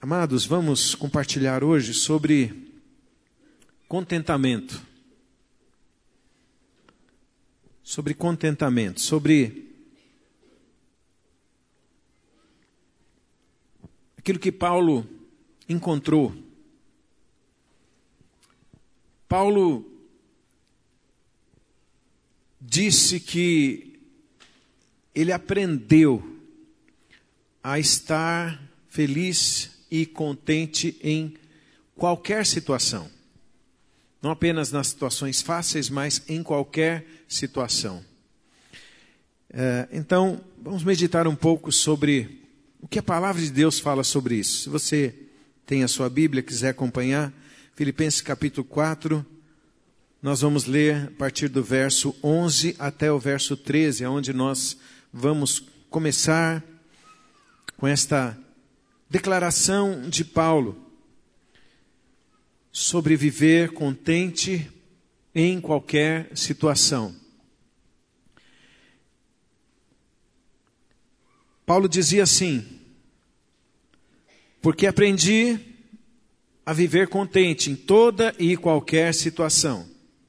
Amados, vamos compartilhar hoje sobre contentamento. Sobre contentamento, sobre aquilo que Paulo encontrou. Paulo disse que ele aprendeu a estar feliz e contente em qualquer situação. Não apenas nas situações fáceis, mas em qualquer situação. Então, vamos meditar um pouco sobre o que a palavra de Deus fala sobre isso. Se você tem a sua Bíblia, quiser acompanhar, Filipenses capítulo 4, nós vamos ler a partir do verso 11 até o verso 13, onde nós vamos começar com esta declaração de Paulo sobre viver contente em qualquer situação. Paulo dizia assim: porque aprendi a viver contente em toda e qualquer situação.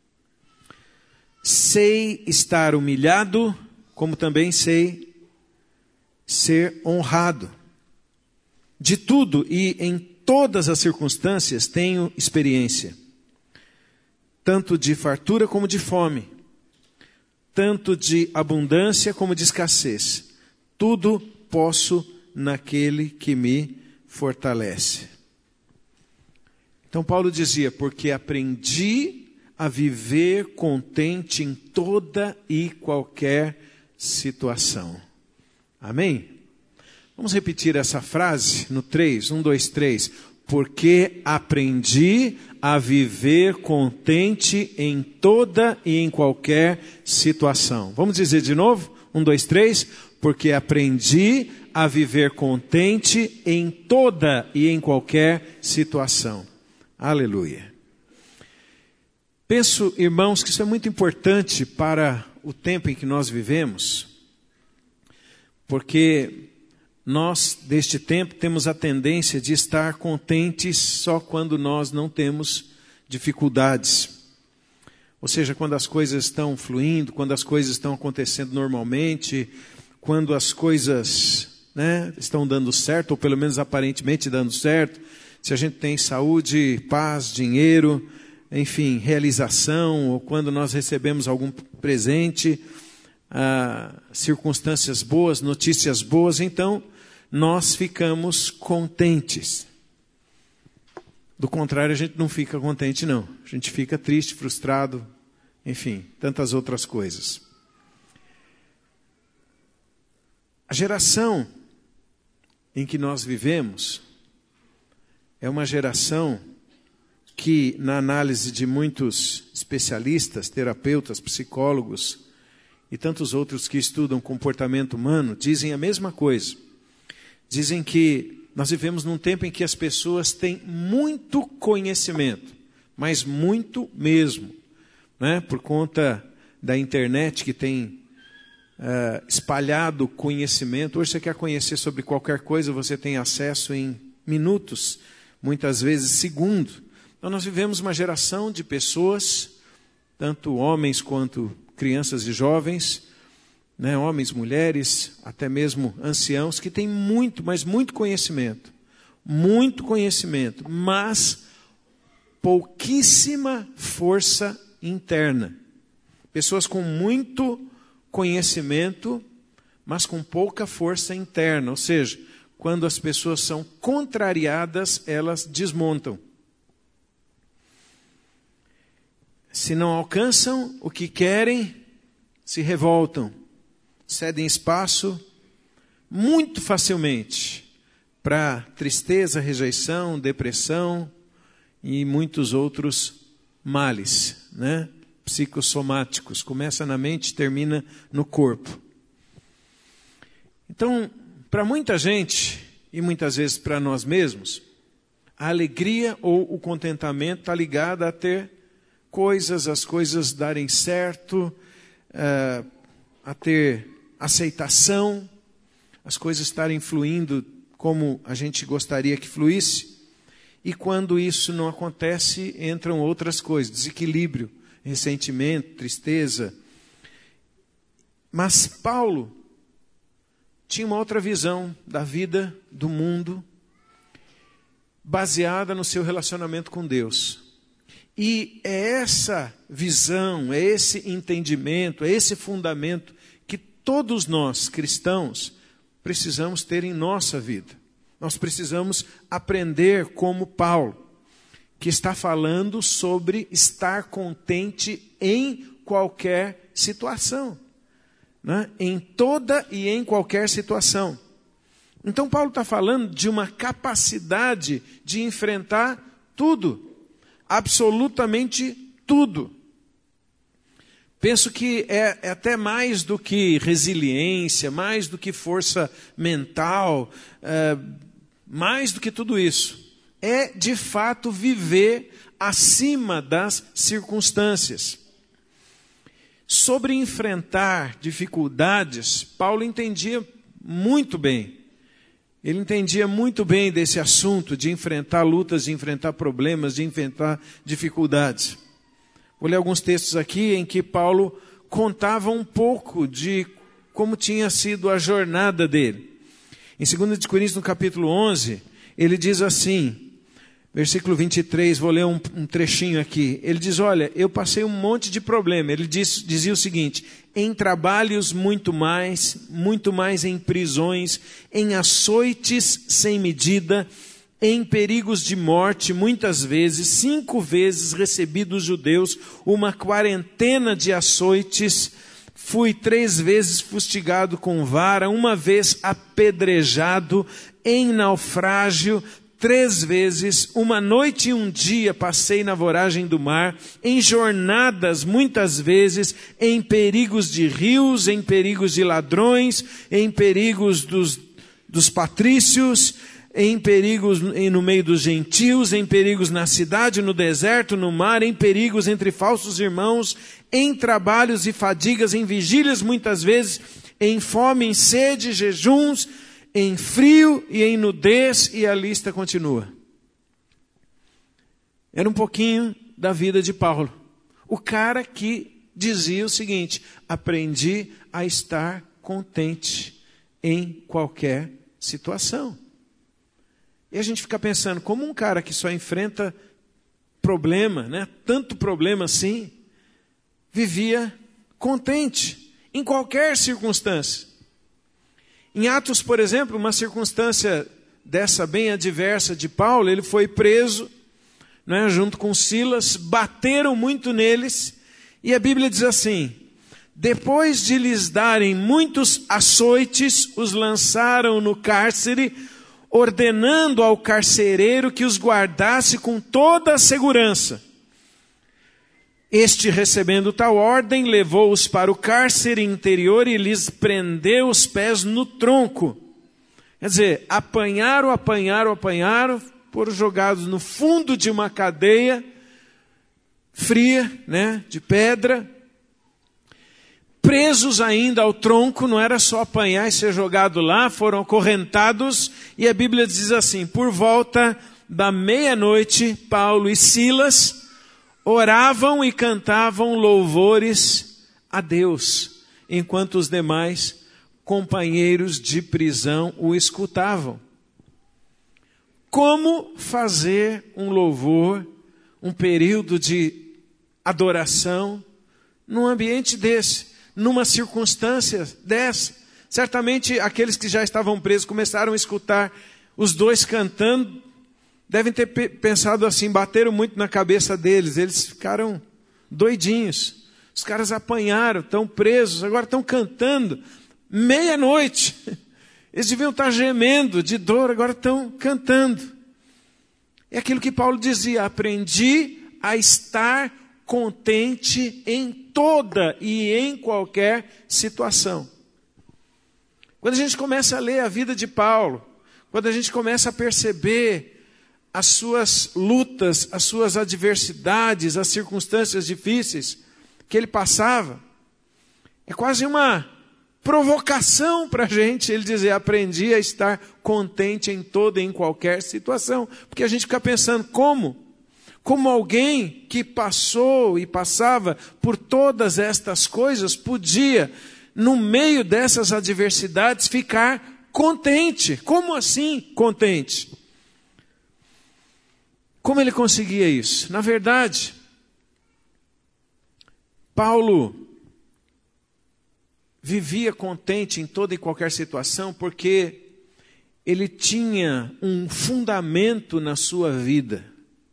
Sei estar humilhado, como também sei ser honrado. De tudo e em todas as circunstâncias tenho experiência, tanto de fartura como de fome, tanto de abundância como de escassez. Tudo posso naquele que me fortalece. Então Paulo dizia, porque aprendi a viver contente em toda e qualquer situação. Amém? Vamos repetir essa frase no 3, 1, 2, 3. Porque aprendi a viver contente em toda e em qualquer situação. Vamos dizer de novo? 1, 2, 3. Porque aprendi a viver contente em toda e em qualquer situação. Aleluia. Penso, irmãos, que isso é muito importante para o tempo em que nós vivemos, porque nós, deste tempo, temos a tendência de estar contentes só quando nós não temos dificuldades. Ou seja, quando as coisas estão fluindo, quando as coisas estão acontecendo normalmente, quando as coisas, estão dando certo, ou pelo menos aparentemente dando certo, se a gente tem saúde, paz, dinheiro, enfim, realização, ou quando nós recebemos algum presente, circunstâncias boas, notícias boas, então nós ficamos contentes. Do contrário, a gente não fica contente, não. A gente fica triste, frustrado, enfim, tantas outras coisas. A geração em que nós vivemos é uma geração que, na análise de muitos especialistas, terapeutas, psicólogos e tantos outros que estudam comportamento humano, dizem a mesma coisa. Dizem que nós vivemos num tempo em que as pessoas têm muito conhecimento, mas muito mesmo, por conta da internet que tem espalhado conhecimento. Hoje você quer conhecer sobre qualquer coisa, você tem acesso em minutos, muitas vezes segundos. Então nós vivemos uma geração de pessoas, tanto homens quanto crianças e jovens, homens, mulheres, até mesmo anciãos, que têm muito, mas muito conhecimento, mas pouquíssima força interna. Pessoas com muito conhecimento, mas com pouca força interna, ou seja, quando as pessoas são contrariadas, elas desmontam. Se não alcançam o que querem, se revoltam. Cedem espaço muito facilmente para tristeza, rejeição, depressão e muitos outros males, psicossomáticos. Começa na mente e termina no corpo. Então, para muita gente, e muitas vezes para nós mesmos, a alegria ou o contentamento está ligado a ter coisas, as coisas darem certo, a ter aceitação, as coisas estarem fluindo como a gente gostaria que fluísse. E quando isso não acontece, entram outras coisas, desequilíbrio, ressentimento, tristeza. Mas Paulo tinha uma outra visão da vida, do mundo, baseada no seu relacionamento com Deus. E é essa visão, é esse entendimento, é esse fundamento que todos nós, cristãos, precisamos ter em nossa vida. Nós precisamos aprender como Paulo, que está falando sobre estar contente em qualquer situação, né? Em toda e em qualquer situação. Então Paulo está falando de uma capacidade de enfrentar tudo, absolutamente tudo. Penso que é até mais do que resiliência, mais do que força mental, mais do que tudo isso. É, de fato, viver acima das circunstâncias. Sobre enfrentar dificuldades, Paulo entendia muito bem. Ele entendia muito bem desse assunto de enfrentar lutas, de enfrentar problemas, de enfrentar dificuldades. Vou ler alguns textos aqui em que Paulo contava um pouco de como tinha sido a jornada dele. Em 2 Coríntios, no capítulo 11, ele diz assim, versículo 23, vou ler um trechinho aqui. Ele diz, olha, eu passei um monte de problema. Ele dizia o seguinte, em trabalhos muito mais em prisões, em açoites sem medida, em perigos de morte, muitas vezes, 5 vezes recebi dos judeus uma quarentena de açoites, fui 3 vezes fustigado com vara, 1 vez apedrejado, em naufrágio, 3 vezes, 1 noite e 1 dia passei na voragem do mar, em jornadas muitas vezes, em perigos de rios, em perigos de ladrões, em perigos dos patrícios, em perigos no meio dos gentios, em perigos na cidade, no deserto, no mar, em perigos entre falsos irmãos, em trabalhos e fadigas, em vigílias muitas vezes, em fome, em sede, jejuns, em frio e em nudez, e a lista continua. Era um pouquinho da vida de Paulo. O cara que dizia o seguinte, aprendi a estar contente em qualquer situação. E a gente fica pensando, como um cara que só enfrenta problema, né? Tanto problema assim, vivia contente em qualquer circunstância. Em Atos, por exemplo, uma circunstância dessa bem adversa de Paulo, ele foi preso, né, junto com Silas, bateram muito neles, e a Bíblia diz assim, depois de lhes darem muitos açoites, os lançaram no cárcere, ordenando ao carcereiro que os guardasse com toda a segurança. Este, recebendo tal ordem, levou-os para o cárcere interior e lhes prendeu os pés no tronco. Quer dizer, apanharam, foram jogados no fundo de uma cadeia fria, né, de pedra, presos ainda ao tronco, não era só apanhar e ser jogado lá, foram acorrentados, e a Bíblia diz assim, por volta da meia-noite, Paulo e Silas oravam e cantavam louvores a Deus, enquanto os demais companheiros de prisão o escutavam. Como fazer um louvor, um período de adoração, num ambiente desse? Numa circunstância dessa? Certamente aqueles que já estavam presos começaram a escutar os dois cantando, devem ter pensado assim, bateram muito na cabeça deles, eles ficaram doidinhos. Os caras apanharam, estão presos, agora estão cantando, meia-noite. Eles deviam estar gemendo de dor, agora estão cantando. É aquilo que Paulo dizia, aprendi a estar contente em toda e em qualquer situação. Quando a gente começa a ler a vida de Paulo, quando a gente começa a perceber as suas lutas, as suas adversidades, as circunstâncias difíceis que ele passava, é quase uma provocação para a gente, ele dizer, aprendi a estar contente em toda e em qualquer situação. Porque a gente fica pensando, como alguém que passou e passava por todas estas coisas podia, no meio dessas adversidades, ficar contente. Como assim contente? Como ele conseguia isso? Na verdade, Paulo vivia contente em toda e qualquer situação porque ele tinha um fundamento na sua vida.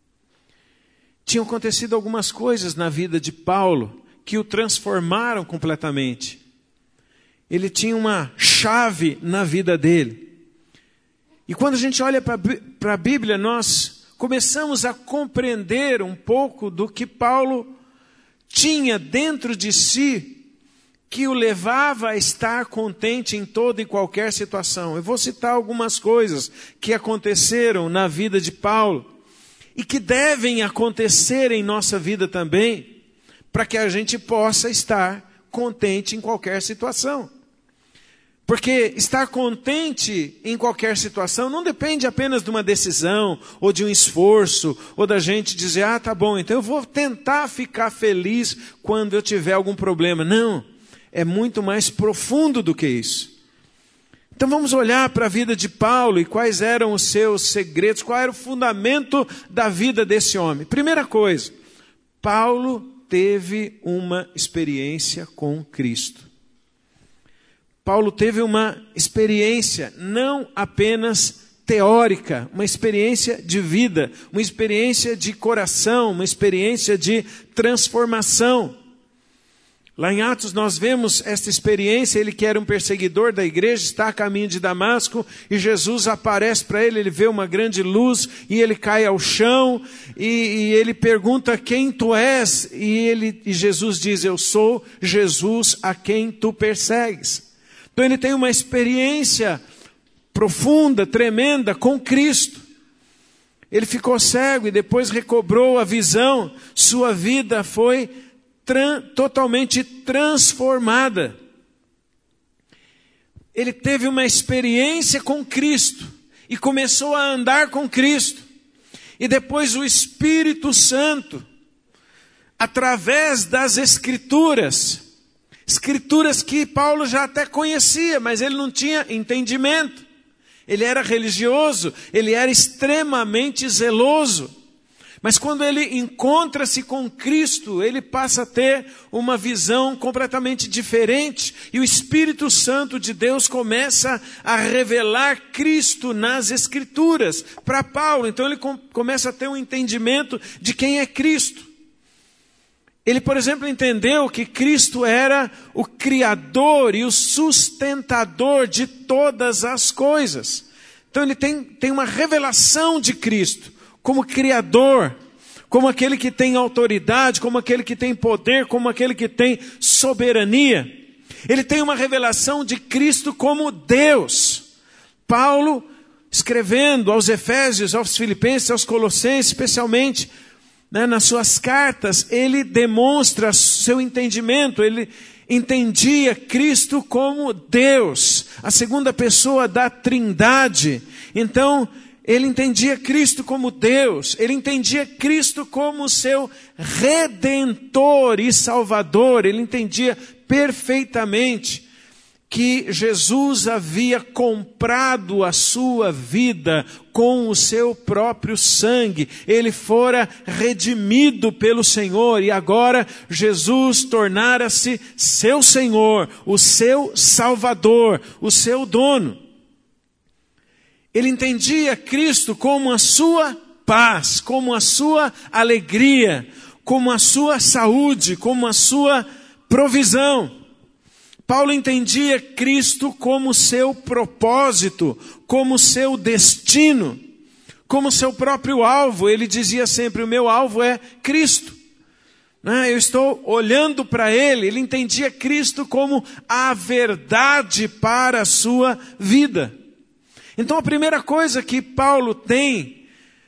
Tinham acontecido algumas coisas na vida de Paulo que o transformaram completamente. Ele tinha uma chave na vida dele. E quando a gente olha para a Bíblia, nós começamos a compreender um pouco do que Paulo tinha dentro de si que o levava a estar contente em toda e qualquer situação. Eu vou citar algumas coisas que aconteceram na vida de Paulo e que devem acontecer em nossa vida também, para que a gente possa estar contente em qualquer situação. Porque estar contente em qualquer situação não depende apenas de uma decisão, ou de um esforço, ou da gente dizer, tá bom, então eu vou tentar ficar feliz quando eu tiver algum problema. Não. É muito mais profundo do que isso. Então vamos olhar para a vida de Paulo e quais eram os seus segredos, qual era o fundamento da vida desse homem. Primeira coisa, Paulo teve uma experiência com Cristo. Paulo teve uma experiência não apenas teórica, uma experiência de vida, uma experiência de coração, uma experiência de transformação. Lá em Atos nós vemos esta experiência, ele que era um perseguidor da igreja, está a caminho de Damasco, e Jesus aparece para ele, ele vê uma grande luz, e ele cai ao chão, e ele pergunta, quem tu és? E Jesus diz, eu sou Jesus a quem tu persegues. Então ele tem uma experiência profunda, tremenda com Cristo. Ele ficou cego e depois recobrou a visão, sua vida foi totalmente transformada. Ele teve uma experiência com Cristo e começou a andar com Cristo. E depois o Espírito Santo, através das Escrituras que Paulo já até conhecia, mas ele não tinha entendimento. Ele era religioso, ele era extremamente zeloso. Mas quando ele encontra-se com Cristo, ele passa a ter uma visão completamente diferente. E o Espírito Santo de Deus começa a revelar Cristo nas Escrituras para Paulo. Então ele começa a ter um entendimento de quem é Cristo. Ele, por exemplo, entendeu que Cristo era o Criador e o sustentador de todas as coisas. Então ele tem uma revelação de Cristo como Criador, como aquele que tem autoridade, como aquele que tem poder, como aquele que tem soberania. Ele tem uma revelação de Cristo como Deus. Paulo, escrevendo aos Efésios, aos Filipenses, aos Colossenses, especialmente, nas suas cartas, ele demonstra seu entendimento, ele entendia Cristo como Deus, a segunda pessoa da Trindade. Então, ele entendia Cristo como Deus, ele entendia Cristo como seu Redentor e Salvador, ele entendia perfeitamente que Jesus havia comprado a sua vida com o seu próprio sangue. Ele fora redimido pelo Senhor e agora Jesus tornara-se seu Senhor, o seu Salvador, o seu dono. Ele entendia Cristo como a sua paz, como a sua alegria, como a sua saúde, como a sua provisão. Paulo entendia Cristo como seu propósito, como seu destino, como seu próprio alvo. Ele dizia sempre, o meu alvo é Cristo. Eu estou olhando para Ele. Ele entendia Cristo como a verdade para a sua vida. Então a primeira coisa que Paulo tem,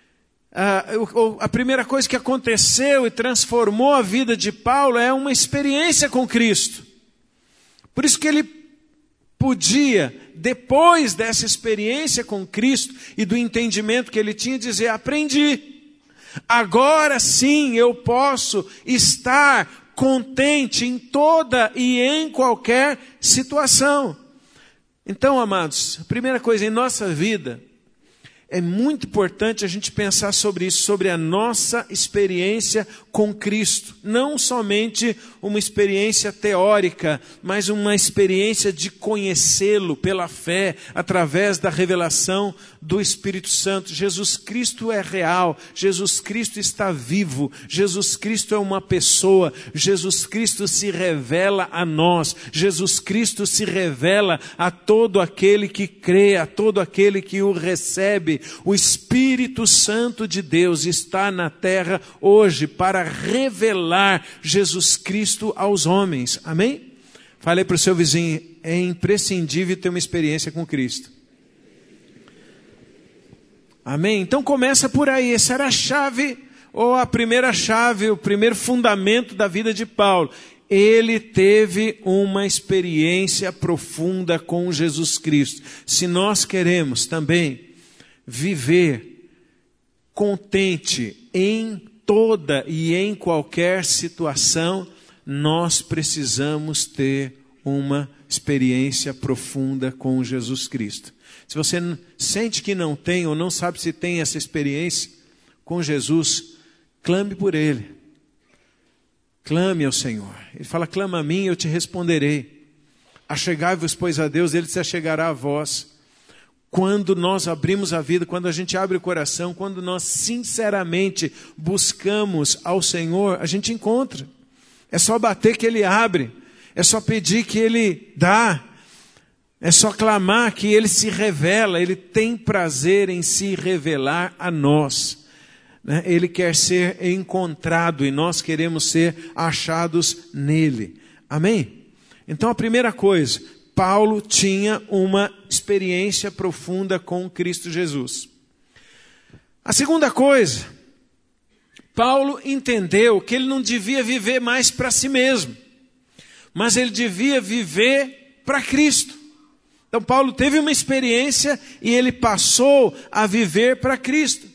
a primeira coisa que aconteceu e transformou a vida de Paulo é uma experiência com Cristo. Por isso que ele podia, depois dessa experiência com Cristo e do entendimento que ele tinha, dizer: aprendi. Agora sim eu posso estar contente em toda e em qualquer situação. Então, amados, a primeira coisa em nossa vida, é muito importante a gente pensar sobre isso, sobre a nossa experiência com Cristo. Não somente uma experiência teórica, mas uma experiência de conhecê-lo pela fé, através da revelação do Espírito Santo. Jesus Cristo é real, Jesus Cristo está vivo, Jesus Cristo é uma pessoa, Jesus Cristo se revela a nós, Jesus Cristo se revela a todo aquele que crê, a todo aquele que o recebe. O Espírito Santo de Deus está na terra hoje para revelar Jesus Cristo aos homens. Amém? Falei para o seu vizinho: é imprescindível ter uma experiência com Cristo. Amém? Então começa por aí. Essa era a chave, ou a primeira chave, o primeiro fundamento da vida de Paulo. Ele teve uma experiência profunda com Jesus Cristo. Se nós queremos também viver contente em toda e em qualquer situação, nós precisamos ter uma experiência profunda com Jesus Cristo. Se você sente que não tem ou não sabe se tem essa experiência com Jesus, clame por Ele. Clame ao Senhor. Ele fala: clama a mim, eu te responderei. Achegai-vos, pois, a Deus, Ele se achegará a vós. Quando nós abrimos a vida, quando a gente abre o coração, quando nós sinceramente buscamos ao Senhor, a gente encontra. É só bater que Ele abre. É só pedir que Ele dá. É só clamar que Ele se revela. Ele tem prazer em se revelar a nós. Ele quer ser encontrado e nós queremos ser achados nele. Amém? Então a primeira coisa, Paulo tinha uma experiência profunda com Cristo Jesus. A segunda coisa, Paulo entendeu que ele não devia viver mais para si mesmo, mas ele devia viver para Cristo. Então Paulo teve uma experiência e ele passou a viver para Cristo.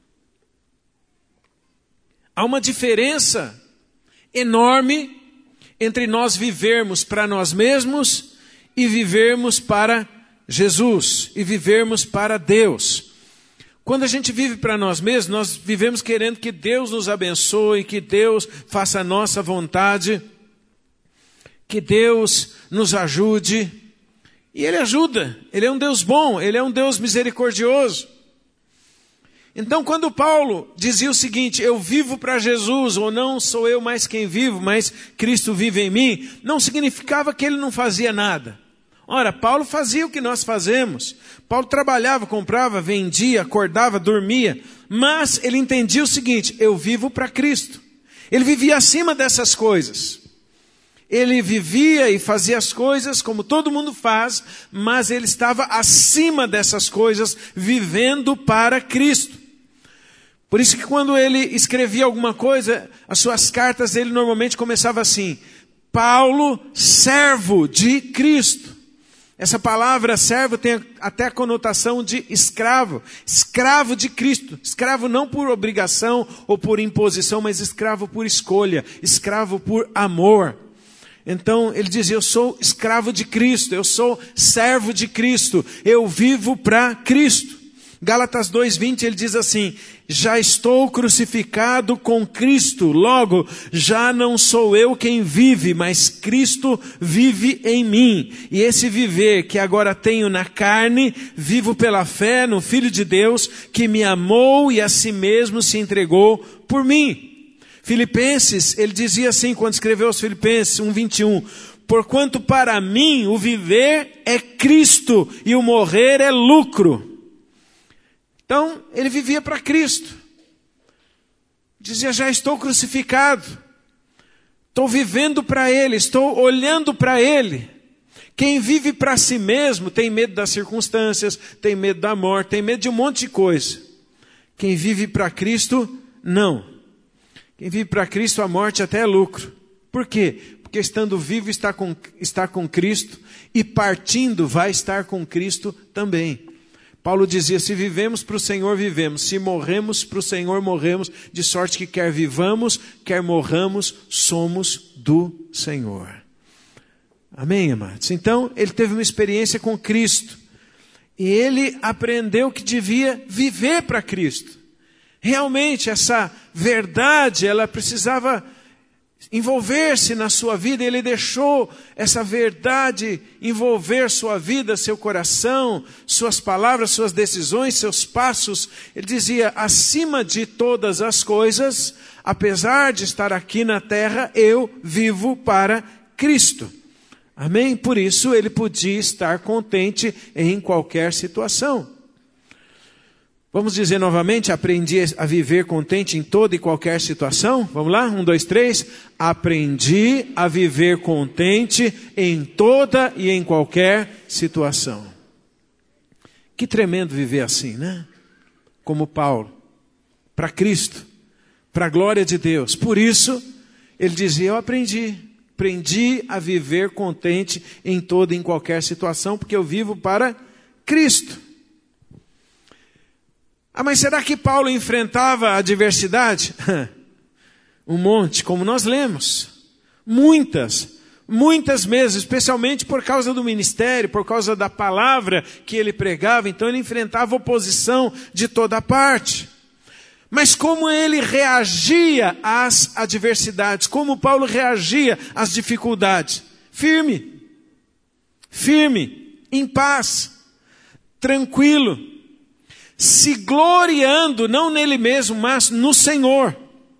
Há uma diferença enorme entre nós vivermos para nós mesmos e vivermos para Jesus, e vivermos para Deus. Quando a gente vive para nós mesmos, nós vivemos querendo que Deus nos abençoe, que Deus faça a nossa vontade, que Deus nos ajude. E Ele ajuda, Ele é um Deus bom, Ele é um Deus misericordioso. Então, quando Paulo dizia o seguinte: eu vivo para Jesus, ou não sou eu mais quem vivo, mas Cristo vive em mim, não significava que ele não fazia nada. Ora, Paulo fazia o que nós fazemos. Paulo trabalhava, comprava, vendia, acordava, dormia. Mas ele entendia o seguinte: eu vivo para Cristo. Ele vivia acima dessas coisas. Ele vivia e fazia as coisas como todo mundo faz, mas ele estava acima dessas coisas, vivendo para Cristo. Por isso que quando ele escrevia alguma coisa, as suas cartas ele normalmente começava assim: Paulo, servo de Cristo. Essa palavra servo tem até a conotação de escravo. Escravo de Cristo. Escravo não por obrigação ou por imposição, mas escravo por escolha. Escravo por amor. Então ele dizia: eu sou escravo de Cristo. Eu sou servo de Cristo. Eu vivo para Cristo. Gálatas 2:20 ele diz assim: já estou crucificado com Cristo, logo já não sou eu quem vive, mas Cristo vive em mim. E esse viver que agora tenho na carne, vivo pela fé no Filho de Deus, que me amou e a si mesmo se entregou por mim. Filipenses, ele dizia assim quando escreveu aos Filipenses 1:21, porquanto para mim o viver é Cristo e o morrer é lucro. Então, ele vivia para Cristo. Dizia: já estou crucificado. Estou vivendo para Ele, estou olhando para Ele. Quem vive para si mesmo tem medo das circunstâncias, tem medo da morte, tem medo de um monte de coisa. Quem vive para Cristo, não. Quem vive para Cristo, a morte até é lucro. Por quê? porque estando vivo está com Cristo, e partindo vai estar com Cristo também. Paulo dizia, se vivemos para o Senhor, vivemos. Se morremos para o Senhor, morremos. De sorte que quer vivamos, quer morramos, somos do Senhor. Amém, amados? Então, ele teve uma experiência com Cristo. E ele aprendeu que devia viver para Cristo. Realmente, essa verdade, ela precisava envolver-se na sua vida. Ele deixou essa verdade envolver sua vida, seu coração, suas palavras, suas decisões, seus passos. Ele dizia, acima de todas as coisas, apesar de estar aqui na terra, eu vivo para Cristo. Amém? Por isso ele podia estar contente em qualquer situação. Vamos dizer novamente, aprendi a viver contente em toda e qualquer situação? Vamos lá? 1, 2, 3. Aprendi a viver contente em toda e em qualquer situação. Que tremendo viver assim, né? Como Paulo. Para Cristo. Para a glória de Deus. Por isso, ele dizia, eu aprendi a viver contente em toda e em qualquer situação, porque eu vivo para Cristo. Ah, mas será que Paulo enfrentava a adversidade? Um monte, como nós lemos. Muitas vezes, especialmente por causa do ministério, por causa da palavra que ele pregava. Então ele enfrentava oposição de toda parte. Mas como ele reagia às adversidades? Como Paulo reagia às dificuldades? Firme, em paz, tranquilo. Se gloriando, não nele mesmo, mas no Senhor.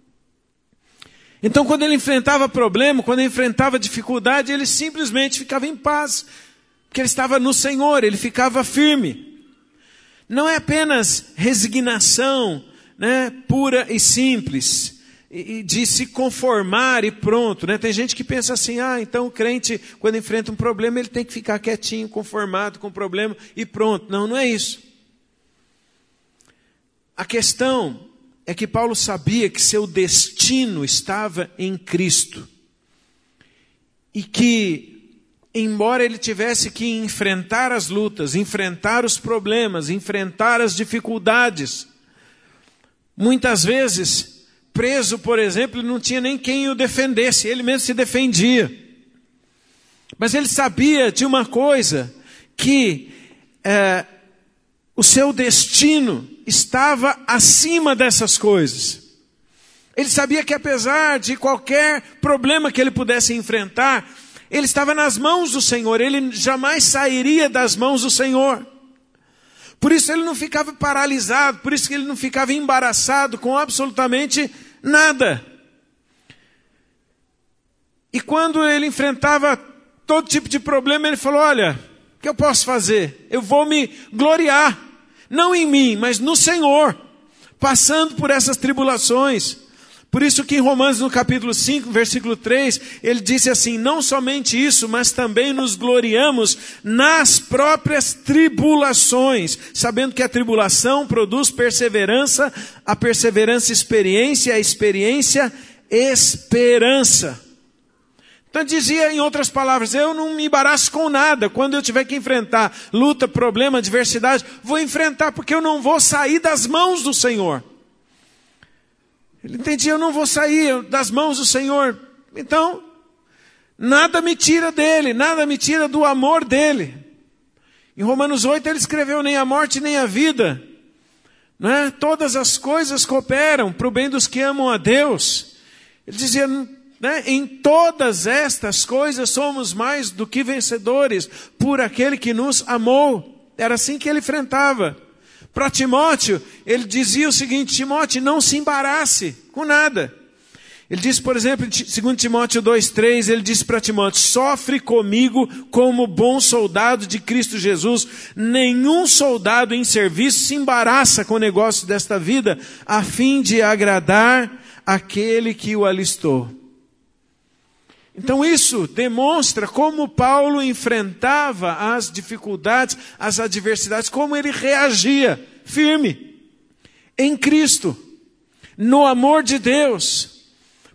Então quando ele enfrentava problema, quando ele enfrentava dificuldade, ele simplesmente ficava em paz. Porque ele estava no Senhor, ele ficava firme. Não é apenas resignação, né, pura e simples, de se conformar e pronto, né? Tem gente que pensa assim, então o crente, quando enfrenta um problema, ele tem que ficar quietinho, conformado com o problema e pronto. Não é isso. A questão é que Paulo sabia que seu destino estava em Cristo. E que, embora ele tivesse que enfrentar as lutas, enfrentar os problemas, enfrentar as dificuldades, muitas vezes, preso, por exemplo, ele não tinha nem quem o defendesse, ele mesmo se defendia. Mas ele sabia de uma coisa, que o seu destino estava acima dessas coisas. Ele sabia que apesar de qualquer problema que ele pudesse enfrentar, ele estava nas mãos do Senhor, ele jamais sairia das mãos do Senhor. Por isso ele não ficava paralisado, por isso que ele não ficava embaraçado com absolutamente nada. E quando ele enfrentava todo tipo de problema, ele falou, olha, o que eu posso fazer? Eu vou me gloriar. Não em mim, mas no Senhor, passando por essas tribulações. Por isso que em Romanos, no capítulo 5, versículo 3, ele disse assim, não somente isso, mas também nos gloriamos nas próprias tribulações, sabendo que a tribulação produz perseverança, a perseverança experiência, a experiência esperança. Então dizia em outras palavras, eu não me embaraço com nada. Quando eu tiver que enfrentar luta, problema, adversidade, vou enfrentar porque eu não vou sair das mãos do Senhor. Ele entendia, eu não vou sair das mãos do Senhor. Então, nada me tira dele, nada me tira do amor dele. Em Romanos 8 ele escreveu, nem a morte nem a vida, né? Todas as coisas cooperam para o bem dos que amam a Deus. Ele dizia, né, em todas estas coisas somos mais do que vencedores por aquele que nos amou. Era assim que ele enfrentava. Para Timóteo, ele dizia o seguinte, Timóteo, não se embarace com nada. Ele disse, por exemplo, em 2 Timóteo 2,3, ele disse para Timóteo, sofre comigo como bom soldado de Cristo Jesus. Nenhum soldado em serviço se embaraça com o negócio desta vida, a fim de agradar aquele que o alistou. Então isso demonstra como Paulo enfrentava as dificuldades, as adversidades, como ele reagia firme em Cristo, no amor de Deus.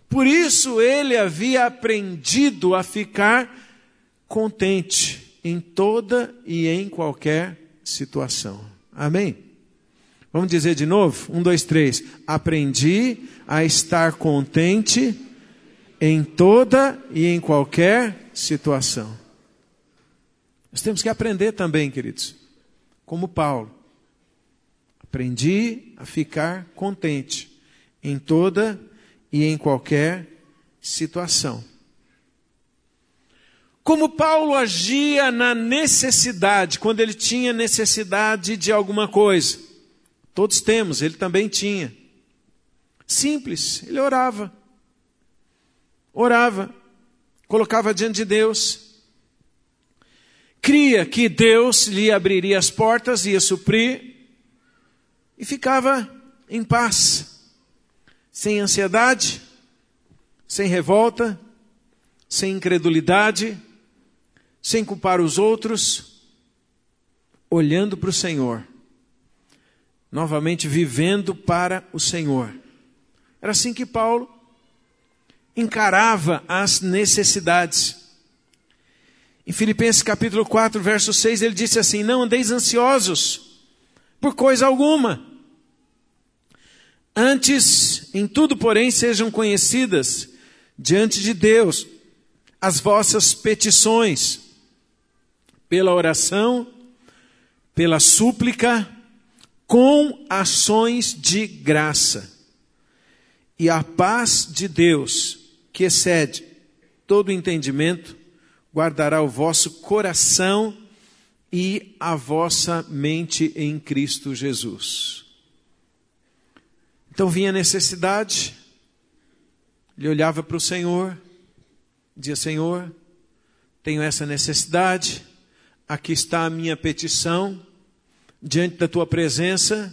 Por isso ele havia aprendido a ficar contente em toda e em qualquer situação. Amém? Vamos dizer de novo? 1, 2, 3. Aprendi a estar contente em toda e em qualquer situação. Nós temos que aprender também, queridos, como Paulo. Aprendi a ficar contente em toda e em qualquer situação. Como Paulo agia na necessidade, quando ele tinha necessidade de alguma coisa. Todos temos, ele também tinha. Simples, ele orava. Orava, colocava diante de Deus. Cria que Deus lhe abriria as portas, ia suprir. E ficava em paz. Sem ansiedade, sem revolta, sem incredulidade, sem culpar os outros, olhando para o Senhor, novamente vivendo para o Senhor. Era assim que Paulo encarava as necessidades. Em Filipenses capítulo 4, verso 6, ele disse assim: não andeis ansiosos por coisa alguma. Antes, em tudo, porém, sejam conhecidas diante de Deus as vossas petições, pela oração, pela súplica, com ações de graça. E a paz de Deus, que excede todo entendimento, guardará o vosso coração e a vossa mente em Cristo Jesus. Então vinha a necessidade, ele olhava para o Senhor, dizia: Senhor, tenho essa necessidade, aqui está a minha petição, diante da tua presença,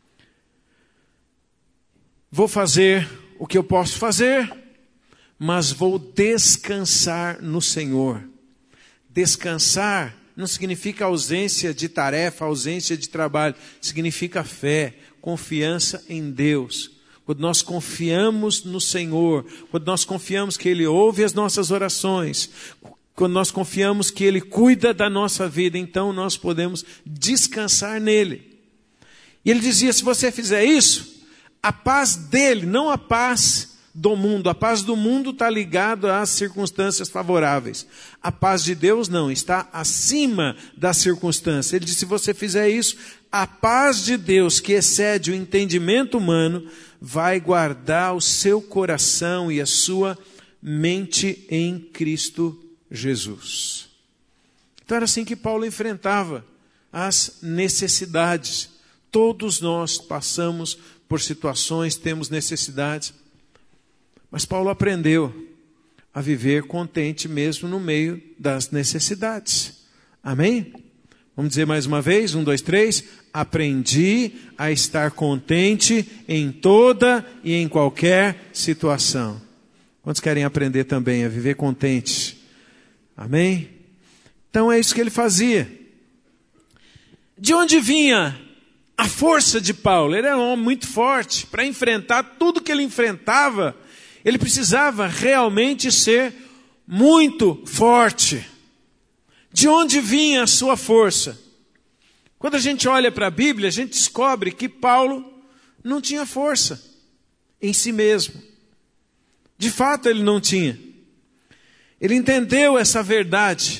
vou fazer o que eu posso fazer, mas vou descansar no Senhor. Descansar não significa ausência de tarefa, ausência de trabalho, significa fé, confiança em Deus. Quando nós confiamos no Senhor, quando nós confiamos que Ele ouve as nossas orações, quando nós confiamos que Ele cuida da nossa vida, então nós podemos descansar nele. E ele dizia: se você fizer isso, a paz dele, não a paz do mundo. A paz do mundo está ligada às circunstâncias favoráveis. A paz de Deus não, está acima das circunstâncias. Ele disse: se você fizer isso, a paz de Deus, que excede o entendimento humano, vai guardar o seu coração e a sua mente em Cristo Jesus. Então era assim que Paulo enfrentava as necessidades. Todos nós passamos por situações, temos necessidades. Mas Paulo aprendeu a viver contente mesmo no meio das necessidades. Amém? Vamos dizer mais uma vez, 1, 2, 3. Aprendi a estar contente em toda e em qualquer situação. Quantos querem aprender também a viver contente? Amém? Então é isso que ele fazia. De onde vinha a força de Paulo? Ele era um homem muito forte. Para enfrentar tudo que ele enfrentava, ele precisava realmente ser muito forte. De onde vinha a sua força? Quando a gente olha para a Bíblia, a gente descobre que Paulo não tinha força em si mesmo. De fato, ele não tinha. Ele entendeu essa verdade.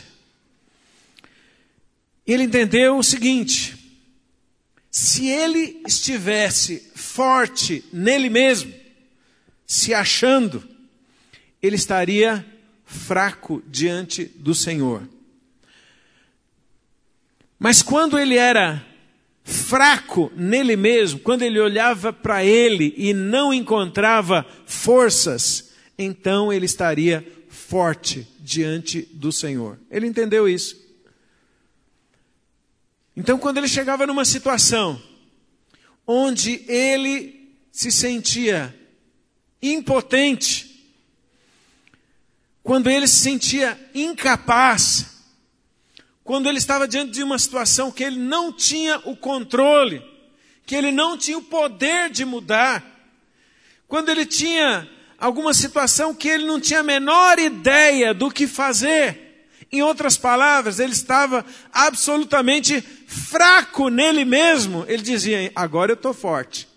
Ele entendeu o seguinte: se ele estivesse forte nele mesmo, se achando, ele estaria fraco diante do Senhor. Mas quando ele era fraco nele mesmo, quando ele olhava para ele e não encontrava forças, então ele estaria forte diante do Senhor. Ele entendeu isso. Então, quando ele chegava numa situação onde ele se sentia impotente, quando ele se sentia incapaz, quando ele estava diante de uma situação que ele não tinha o controle, que ele não tinha o poder de mudar, quando ele tinha alguma situação que ele não tinha a menor ideia do que fazer. Em outras palavras, ele estava absolutamente fraco nele mesmo. Ele dizia, agora eu estou forte.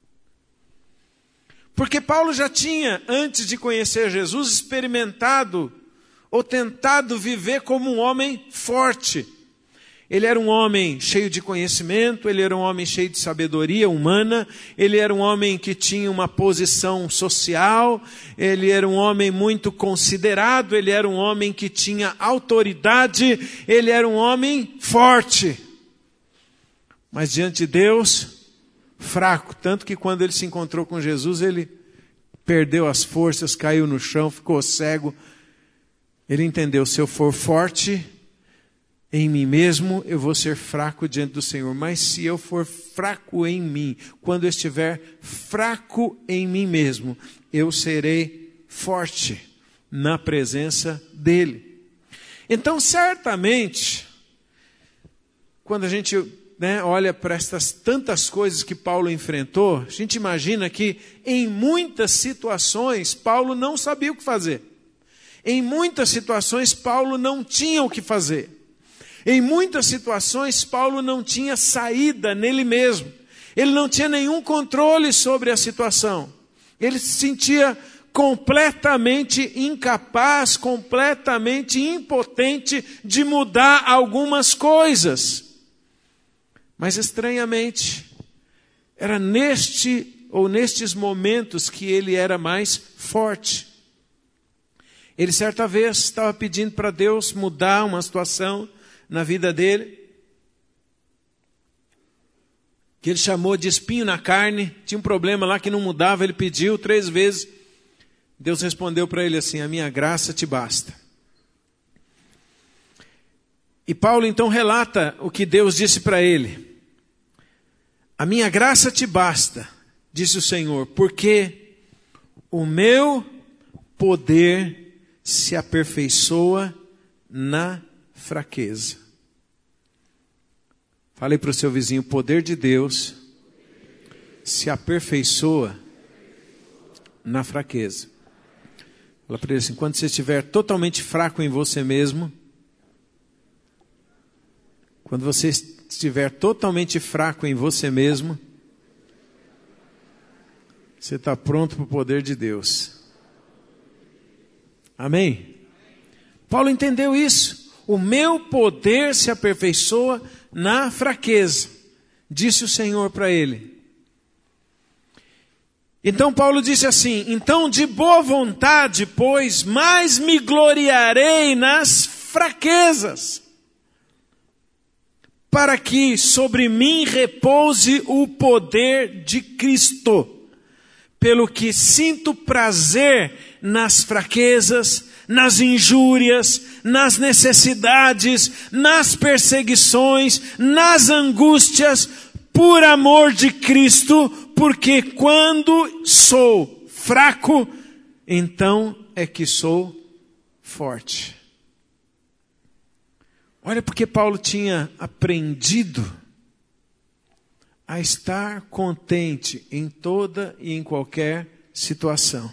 Porque Paulo já tinha, antes de conhecer Jesus, experimentado ou tentado viver como um homem forte. Ele era um homem cheio de conhecimento, ele era um homem cheio de sabedoria humana, ele era um homem que tinha uma posição social, ele era um homem muito considerado, ele era um homem que tinha autoridade, ele era um homem forte. Mas diante de Deus, fraco, tanto que quando ele se encontrou com Jesus, ele perdeu as forças, caiu no chão, ficou cego. Ele entendeu, se eu for forte em mim mesmo, eu vou ser fraco diante do Senhor. Mas se eu for fraco em mim, quando eu estiver fraco em mim mesmo, eu serei forte na presença dEle. Então, certamente, quando a gente olha para estas tantas coisas que Paulo enfrentou, a gente imagina que em muitas situações Paulo não sabia o que fazer. Em muitas situações Paulo não tinha o que fazer. Em muitas situações, Paulo não tinha saída nele mesmo. Ele não tinha nenhum controle sobre a situação. Ele se sentia completamente incapaz, completamente impotente de mudar algumas coisas. Mas estranhamente, era nestes momentos que ele era mais forte. Ele certa vez estava pedindo para Deus mudar uma situação na vida dele, que ele chamou de espinho na carne. Tinha um problema lá que não mudava, ele pediu 3 vezes. Deus respondeu para ele assim, a minha graça te basta. E Paulo então relata o que Deus disse para ele. A minha graça te basta, disse o Senhor, porque o meu poder se aperfeiçoa na fraqueza. Falei para o seu vizinho, o poder de Deus se aperfeiçoa na fraqueza. Fala para ele assim, quando você estiver totalmente fraco em você mesmo, quando você estiver totalmente fraco em você mesmo, você está pronto para o poder de Deus. Amém? Paulo entendeu isso. O meu poder se aperfeiçoa na fraqueza, disse o Senhor para ele. Então Paulo disse assim, então de boa vontade, pois, mais me gloriarei nas fraquezas, para que sobre mim repouse o poder de Cristo, pelo que sinto prazer nas fraquezas, nas injúrias, nas necessidades, nas perseguições, nas angústias, por amor de Cristo, porque quando sou fraco, então é que sou forte. Olha, porque Paulo tinha aprendido a estar contente em toda e em qualquer situação.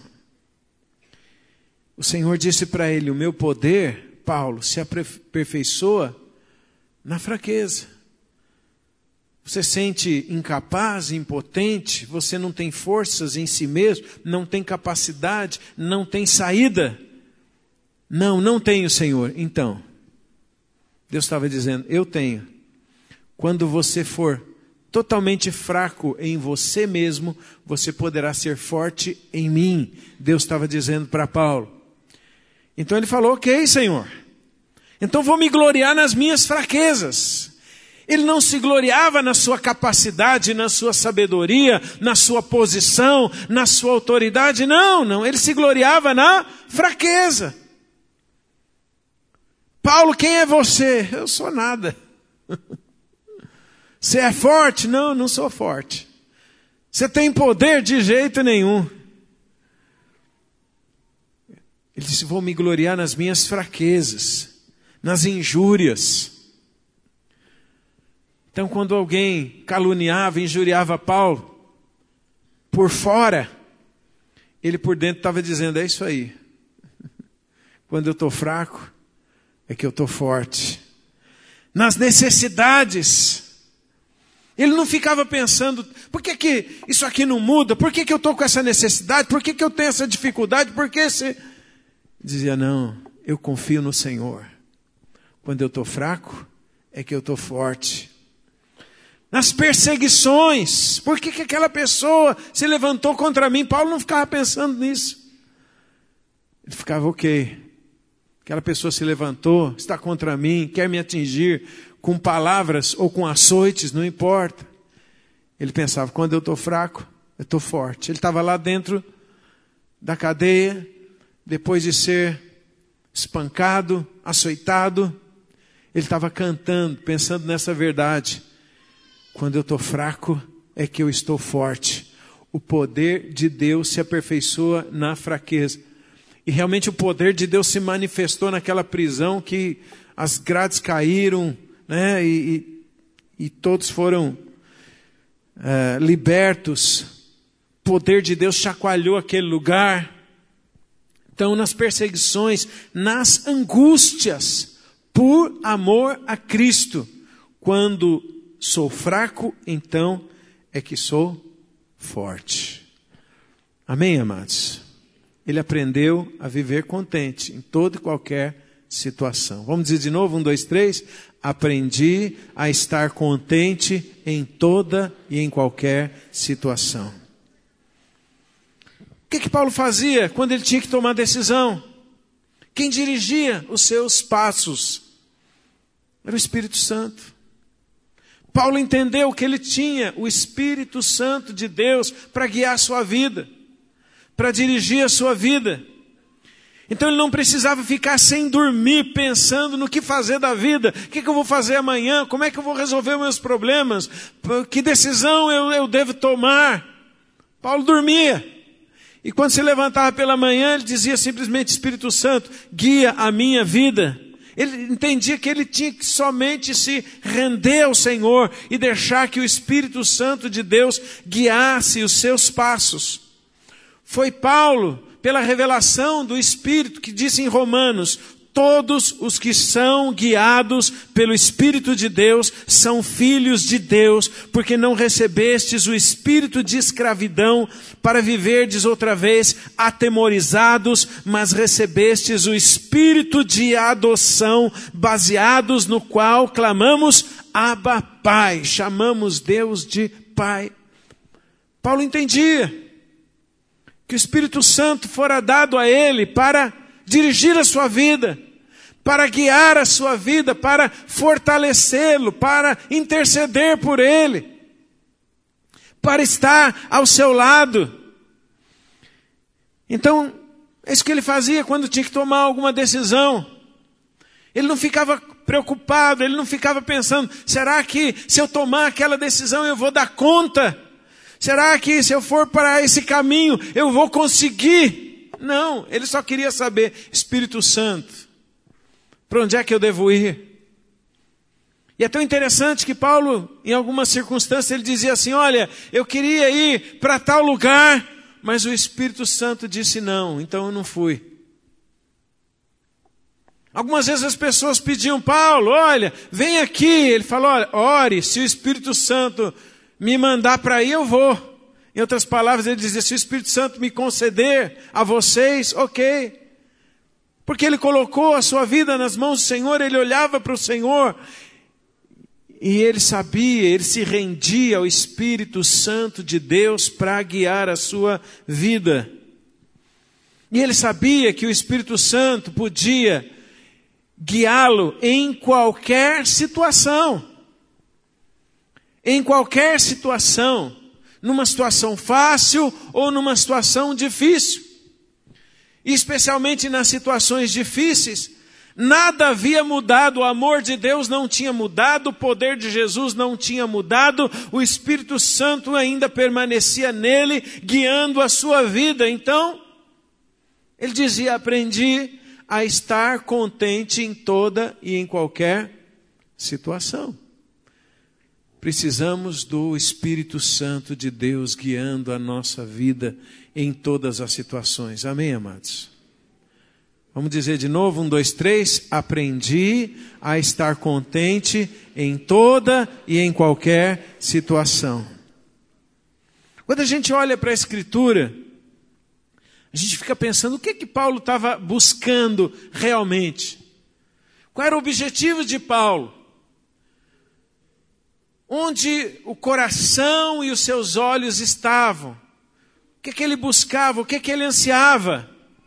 O Senhor disse para ele, o meu poder, Paulo, se aperfeiçoa na fraqueza. Você sente incapaz, impotente, você não tem forças em si mesmo, não tem capacidade, não tem saída. Não tenho, Senhor. Então, Deus estava dizendo, eu tenho. Quando você for totalmente fraco em você mesmo, você poderá ser forte em mim. Deus estava dizendo para Paulo. Então ele falou, ok, Senhor. Então vou me gloriar nas minhas fraquezas. Ele não se gloriava na sua capacidade, na sua sabedoria, na sua posição, na sua autoridade. Não. Ele se gloriava na fraqueza. Paulo, quem é você? Eu sou nada. Você é forte? Não sou forte. Você tem poder? De jeito nenhum. Ele disse, vou me gloriar nas minhas fraquezas, nas injúrias. Então, quando alguém caluniava, injuriava Paulo, por fora, ele por dentro estava dizendo, é isso aí. Quando eu estou fraco, é que eu estou forte. Nas necessidades, ele não ficava pensando, por que isso aqui não muda? Por que eu estou com essa necessidade? Por que eu tenho essa dificuldade? Por que esse... Dizia, não, eu confio no Senhor. Quando eu estou fraco, é que eu estou forte. Nas perseguições, por que aquela pessoa se levantou contra mim? Paulo não ficava pensando nisso. Ele ficava, ok, aquela pessoa se levantou, está contra mim, quer me atingir com palavras ou com açoites, não importa. Ele pensava, quando eu estou fraco, eu estou forte. Ele estava lá dentro da cadeia, depois de ser espancado, açoitado, ele estava cantando, pensando nessa verdade. Quando eu estou fraco, é que eu estou forte. O poder de Deus se aperfeiçoa na fraqueza. E realmente o poder de Deus se manifestou naquela prisão que as grades caíram, né? E todos foram libertos. O poder de Deus chacoalhou aquele lugar. Então, nas perseguições, nas angústias, por amor a Cristo, quando sou fraco, então é que sou forte. Amém, amados? Ele aprendeu a viver contente em toda e qualquer situação. Vamos dizer de novo, 1, 2, 3. Aprendi a estar contente em toda e em qualquer situação. O que Paulo fazia quando ele tinha que tomar decisão? Quem dirigia os seus passos era o Espírito Santo. Paulo entendeu que ele tinha o Espírito Santo de Deus para guiar a sua vida, para dirigir a sua vida. Então ele não precisava ficar sem dormir, pensando no que fazer da vida. O que eu vou fazer amanhã? Como é que eu vou resolver meus problemas? Que decisão eu devo tomar? Paulo dormia. E quando se levantava pela manhã, ele dizia simplesmente, Espírito Santo, guia a minha vida. Ele entendia que ele tinha que somente se render ao Senhor e deixar que o Espírito Santo de Deus guiasse os seus passos. Foi Paulo, pela revelação do Espírito, que disse em Romanos, todos os que são guiados pelo Espírito de Deus são filhos de Deus, porque não recebestes o espírito de escravidão para viverdes outra vez atemorizados, mas recebestes o espírito de adoção, baseados no qual clamamos, Abba, Pai, chamamos Deus de Pai. Paulo entendia que o Espírito Santo fora dado a ele para dirigir a sua vida, para guiar a sua vida, para fortalecê-lo, para interceder por ele, para estar ao seu lado. Então, é isso que ele fazia quando tinha que tomar alguma decisão. Ele não ficava preocupado, ele não ficava pensando, será que se eu tomar aquela decisão eu vou dar conta? Será que se eu for para esse caminho eu vou conseguir? Não, ele só queria saber, Espírito Santo, para onde é que eu devo ir? E é tão interessante que Paulo, em algumas circunstâncias, ele dizia assim, olha, eu queria ir para tal lugar, mas o Espírito Santo disse não, então eu não fui. Algumas vezes as pessoas pediam, Paulo, olha, vem aqui. Ele falou, olha, ore, se o Espírito Santo me mandar para ir, eu vou. Em outras palavras, ele dizia, se o Espírito Santo me conceder a vocês, ok. Porque ele colocou a sua vida nas mãos do Senhor, ele olhava para o Senhor e ele sabia, ele se rendia ao Espírito Santo de Deus para guiar a sua vida. E ele sabia que o Espírito Santo podia guiá-lo em qualquer situação. Em qualquer situação. Numa situação fácil ou numa situação difícil. E especialmente nas situações difíceis, nada havia mudado, o amor de Deus não tinha mudado, o poder de Jesus não tinha mudado, o Espírito Santo ainda permanecia nele, guiando a sua vida. Então, ele dizia, aprendi a estar contente em toda e em qualquer situação. precisamos do Espírito Santo de Deus guiando a nossa vida em todas as situações. Amém, amados? Vamos dizer de novo, 1, 2, 3. Aprendi a estar contente em toda e em qualquer situação. Quando a gente olha para a Escritura, a gente fica pensando, o que Paulo estava buscando realmente? Qual era o objetivo de Paulo? Onde o coração e os seus olhos estavam? O que ele buscava? O que ele ansiava?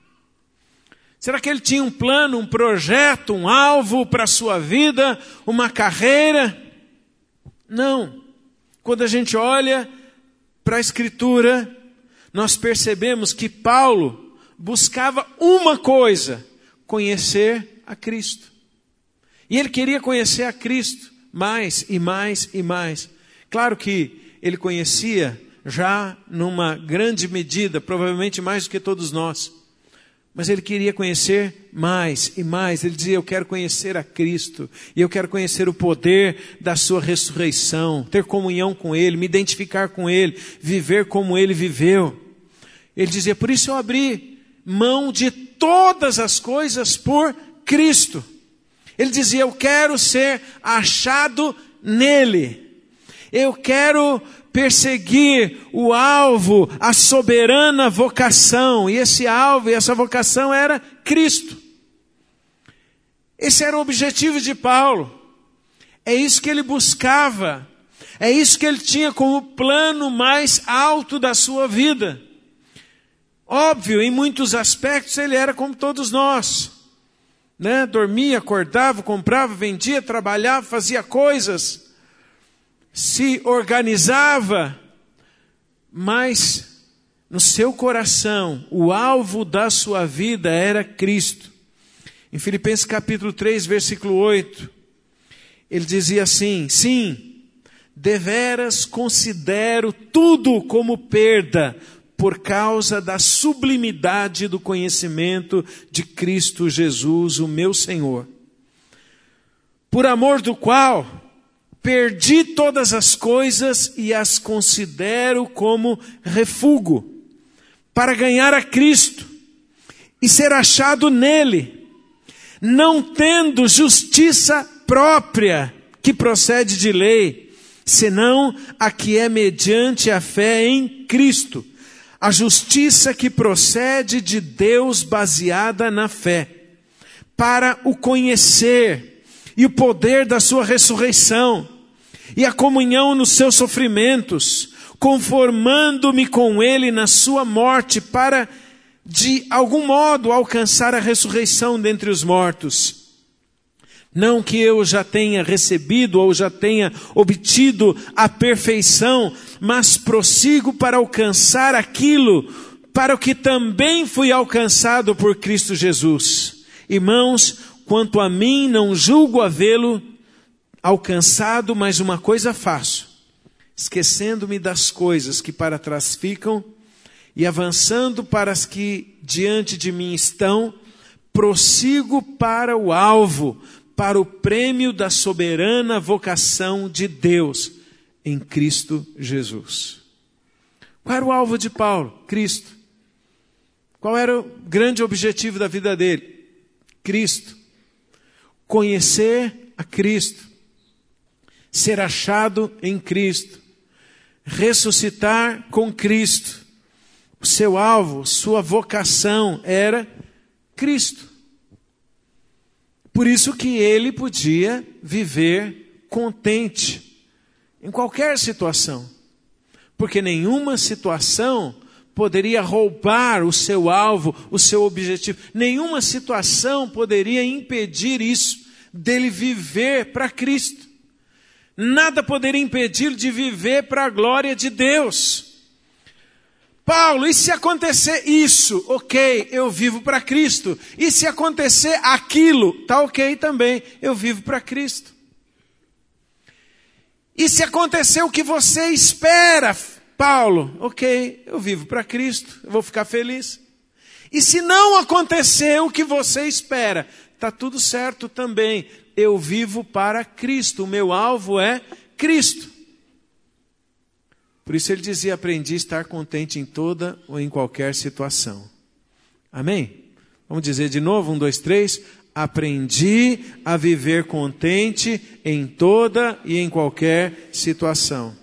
Será que ele tinha um plano, um projeto, um alvo para a sua vida, uma carreira? Não. Quando a gente olha para a Escritura, nós percebemos que Paulo buscava uma coisa: conhecer a Cristo. E ele queria conhecer a Cristo mais e mais e mais. Claro que ele conhecia já numa grande medida, provavelmente mais do que todos nós. Mas ele queria conhecer mais e mais. Ele dizia, eu quero conhecer a Cristo. E eu quero conhecer o poder da sua ressurreição. Ter comunhão com Ele, me identificar com Ele. Viver como Ele viveu. Ele dizia, por isso eu abri mão de todas as coisas por Cristo. Ele dizia, eu quero ser achado nele. Eu quero perseguir o alvo, a soberana vocação. E esse alvo e essa vocação era Cristo. Esse era o objetivo de Paulo. É isso que ele buscava. É isso que ele tinha como plano mais alto da sua vida. Óbvio, em muitos aspectos ele era como todos nós. Dormia, acordava, comprava, vendia, trabalhava, fazia coisas. Se organizava, mas no seu coração, o alvo da sua vida era Cristo. Em Filipenses capítulo 3, versículo 8, ele dizia assim, sim, deveras considero tudo como perda, por causa da sublimidade do conhecimento de Cristo Jesus, o meu Senhor, por amor do qual perdi todas as coisas e as considero como refúgio, para ganhar a Cristo e ser achado nele, não tendo justiça própria que procede de lei, senão a que é mediante a fé em Cristo, a justiça que procede de Deus baseada na fé, para o conhecer e o poder da sua ressurreição, e a comunhão nos seus sofrimentos, conformando-me com ele na sua morte, para de algum modo alcançar a ressurreição dentre os mortos. Não que eu já tenha recebido ou já tenha obtido a perfeição, mas prossigo para alcançar aquilo para o que também fui alcançado por Cristo Jesus. Irmãos, quanto a mim, não julgo havê-lo alcançado, mas uma coisa faço, esquecendo-me das coisas que para trás ficam e avançando para as que diante de mim estão, prossigo para o alvo, para o prêmio da soberana vocação de Deus em Cristo Jesus. Qual era o alvo de Paulo? Cristo. Qual era o grande objetivo da vida dele? Cristo. Conhecer a Cristo. Ser achado em Cristo. Ressuscitar com Cristo. O seu alvo, sua vocação era Cristo. Por isso que ele podia viver contente em qualquer situação. Porque nenhuma situação poderia roubar o seu alvo, o seu objetivo. Nenhuma situação poderia impedir isso, dele viver para Cristo. Nada poderia impedi-lo de viver para a glória de Deus. Paulo, e se acontecer isso? Ok, eu vivo para Cristo. E se acontecer aquilo? Tá ok também, eu vivo para Cristo. E se acontecer o que você espera, Paulo? Ok, eu vivo para Cristo, eu vou ficar feliz. E se não acontecer o que você espera? Tá tudo certo também, eu vivo para Cristo, o meu alvo é Cristo. Por isso ele dizia, aprendi a estar contente em toda ou em qualquer situação. Amém? Vamos dizer de novo, 1, 2, 3. Aprendi a viver contente em toda e em qualquer situação.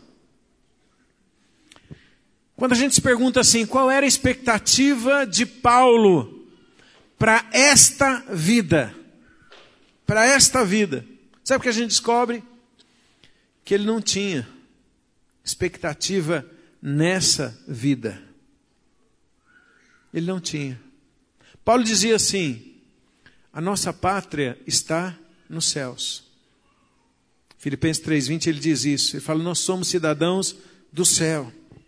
Quando a gente se pergunta assim, qual era a expectativa de Paulo para esta vida? Para esta vida. Sabe o que a gente descobre? Que ele não tinha expectativa nessa vida. Ele não tinha. Paulo dizia assim, a nossa pátria está nos céus. Filipenses 3:20 ele diz isso. Ele fala, nós somos cidadãos do céu.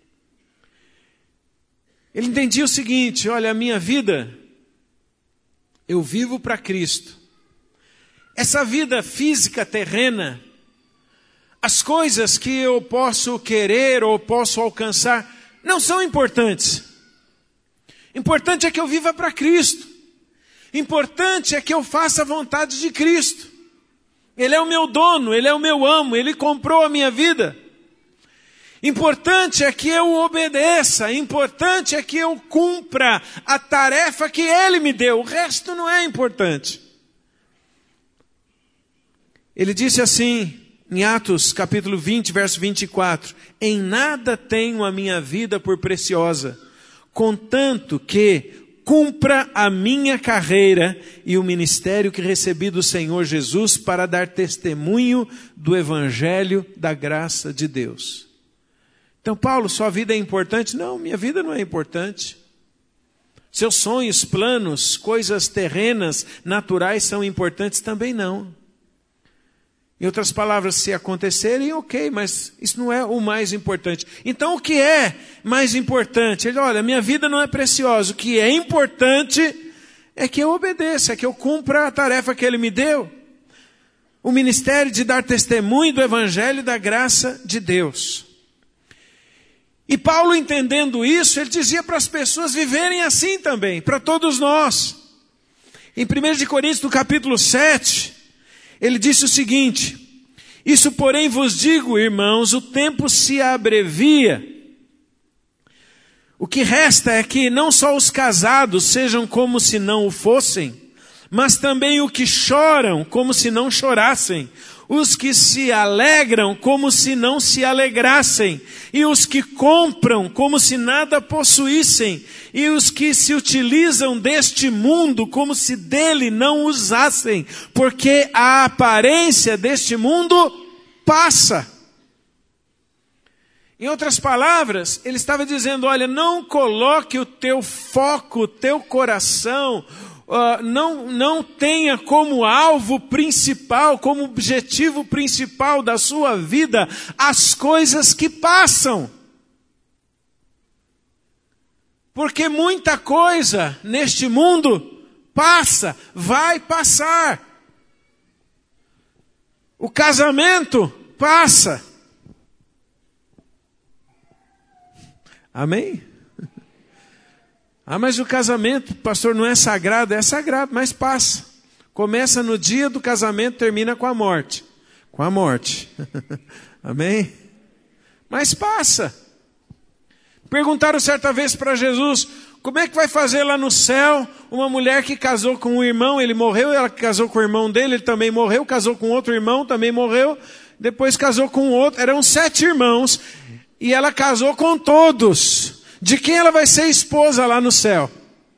Ele entendia o seguinte, olha, a minha vida, eu vivo para Cristo. Essa vida física terrena, as coisas que eu posso querer ou posso alcançar, não são importantes. Importante é que eu viva para Cristo. Importante é que eu faça a vontade de Cristo. Ele é o meu dono, Ele é o meu amo, Ele comprou a minha vida. Importante é que eu obedeça, importante é que eu cumpra a tarefa que Ele me deu. O resto não é importante. Ele disse assim, em Atos capítulo 20, verso 24, em nada tenho a minha vida por preciosa, contanto que cumpra a minha carreira e o ministério que recebi do Senhor Jesus para dar testemunho do evangelho da graça de Deus. Então, Paulo, sua vida é importante? Não, minha vida não é importante. Seus sonhos, planos, coisas terrenas, naturais são importantes? Também não. Em outras palavras, se acontecerem, ok, mas isso não é o mais importante. Então, o que é mais importante? Ele, olha, minha vida não é preciosa. O que é importante é que eu obedeça, é que eu cumpra a tarefa que Ele me deu. O ministério de dar testemunho do evangelho da graça de Deus. E Paulo, entendendo isso, ele dizia para as pessoas viverem assim também, para todos nós. Em 1 Coríntios, no capítulo 7, ele disse o seguinte, isso porém vos digo, irmãos, o tempo se abrevia. O que resta é que não só os casados sejam como se não o fossem, mas também os que choram como se não chorassem, os que se alegram como se não se alegrassem, e os que compram como se nada possuíssem, e os que se utilizam deste mundo como se dele não usassem, porque a aparência deste mundo passa. Em outras palavras, ele estava dizendo, olha, não coloque o teu foco, o teu coração, não tenha como alvo principal, como objetivo principal da sua vida, as coisas que passam. Porque muita coisa neste mundo passa, vai passar. O casamento passa. Amém? Ah, mas o casamento, pastor, não é sagrado? É sagrado, mas passa. Começa no dia do casamento, termina com a morte. Com a morte. Amém? Mas passa. Perguntaram certa vez para Jesus, como é que vai fazer lá no céu uma mulher que casou com um irmão, ele morreu, ela casou com o irmão dele, ele também morreu, casou com outro irmão, também morreu, depois casou com outro, eram 7 irmãos, e ela casou com todos. De quem ela vai ser esposa lá no céu?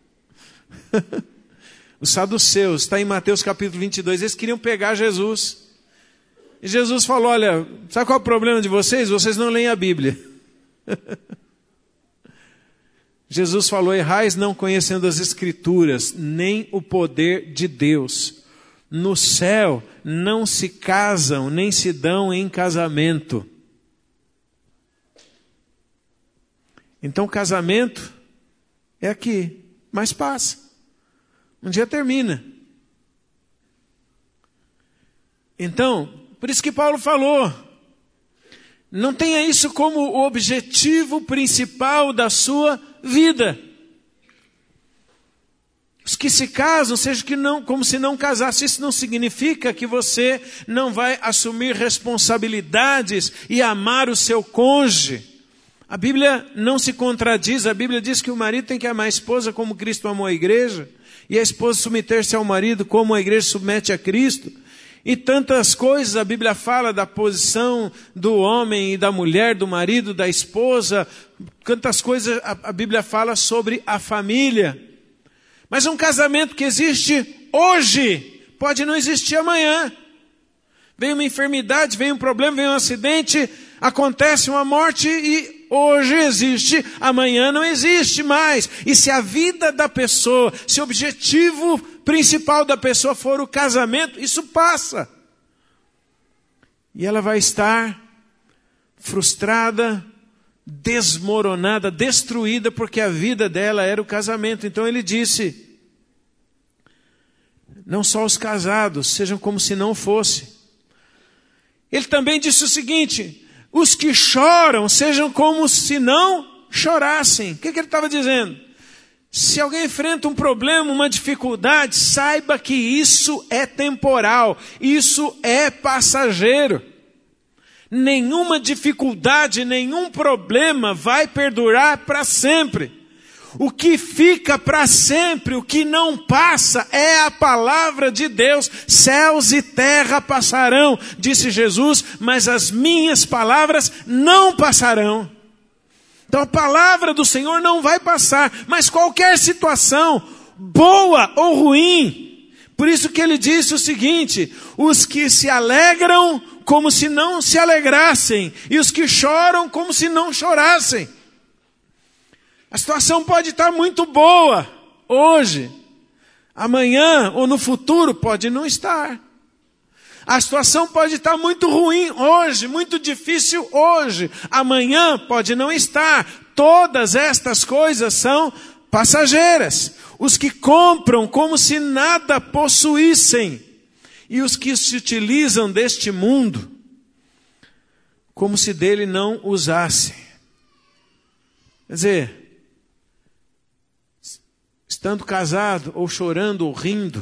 Os saduceus, está em Mateus capítulo 22, eles queriam pegar Jesus. E Jesus falou, olha, sabe qual é o problema de vocês? Vocês não leem a Bíblia. Jesus falou, errais não conhecendo as Escrituras, nem o poder de Deus. No céu não se casam, nem se dão em casamento. Então o casamento é aqui, mas passa. Um dia termina. Então, por isso que Paulo falou, não tenha isso como o objetivo principal da sua vida. Os que se casam, seja que não, como se não casasse, isso não significa que você não vai assumir responsabilidades e amar o seu cônjuge. A Bíblia não se contradiz, a Bíblia diz que o marido tem que amar a esposa como Cristo amou a igreja, e a esposa submeter-se ao marido como a igreja submete a Cristo. E tantas coisas a Bíblia fala da posição do homem e da mulher, do marido, da esposa, quantas coisas a Bíblia fala sobre a família. Mas um casamento que existe hoje, pode não existir amanhã. Vem uma enfermidade, vem um problema, vem um acidente, acontece uma morte e hoje existe, amanhã não existe mais. E se a vida da pessoa, se o objetivo principal da pessoa for o casamento, isso passa. E ela vai estar frustrada, desmoronada, destruída, porque a vida dela era o casamento. Então ele disse, não só os casados, sejam como se não fosse. Ele também disse o seguinte, os que choram sejam como se não chorassem. O que ele estava dizendo? Se alguém enfrenta um problema, uma dificuldade, saiba que isso é temporal, isso é passageiro. Nenhuma dificuldade, nenhum problema vai perdurar para sempre. O que fica para sempre, o que não passa, é a palavra de Deus. Céus e terra passarão, disse Jesus, mas as minhas palavras não passarão. Então a palavra do Senhor não vai passar, mas qualquer situação, boa ou ruim. Por isso que ele disse o seguinte, os que se alegram como se não se alegrassem, e os que choram como se não chorassem. A situação pode estar muito boa hoje, amanhã ou no futuro pode não estar. A situação pode estar muito ruim hoje, muito difícil hoje, amanhã pode não estar. Todas estas coisas são passageiras. Os que compram como se nada possuíssem, e os que se utilizam deste mundo como se dele não usassem. Quer dizer, estando casado, ou chorando, ou rindo,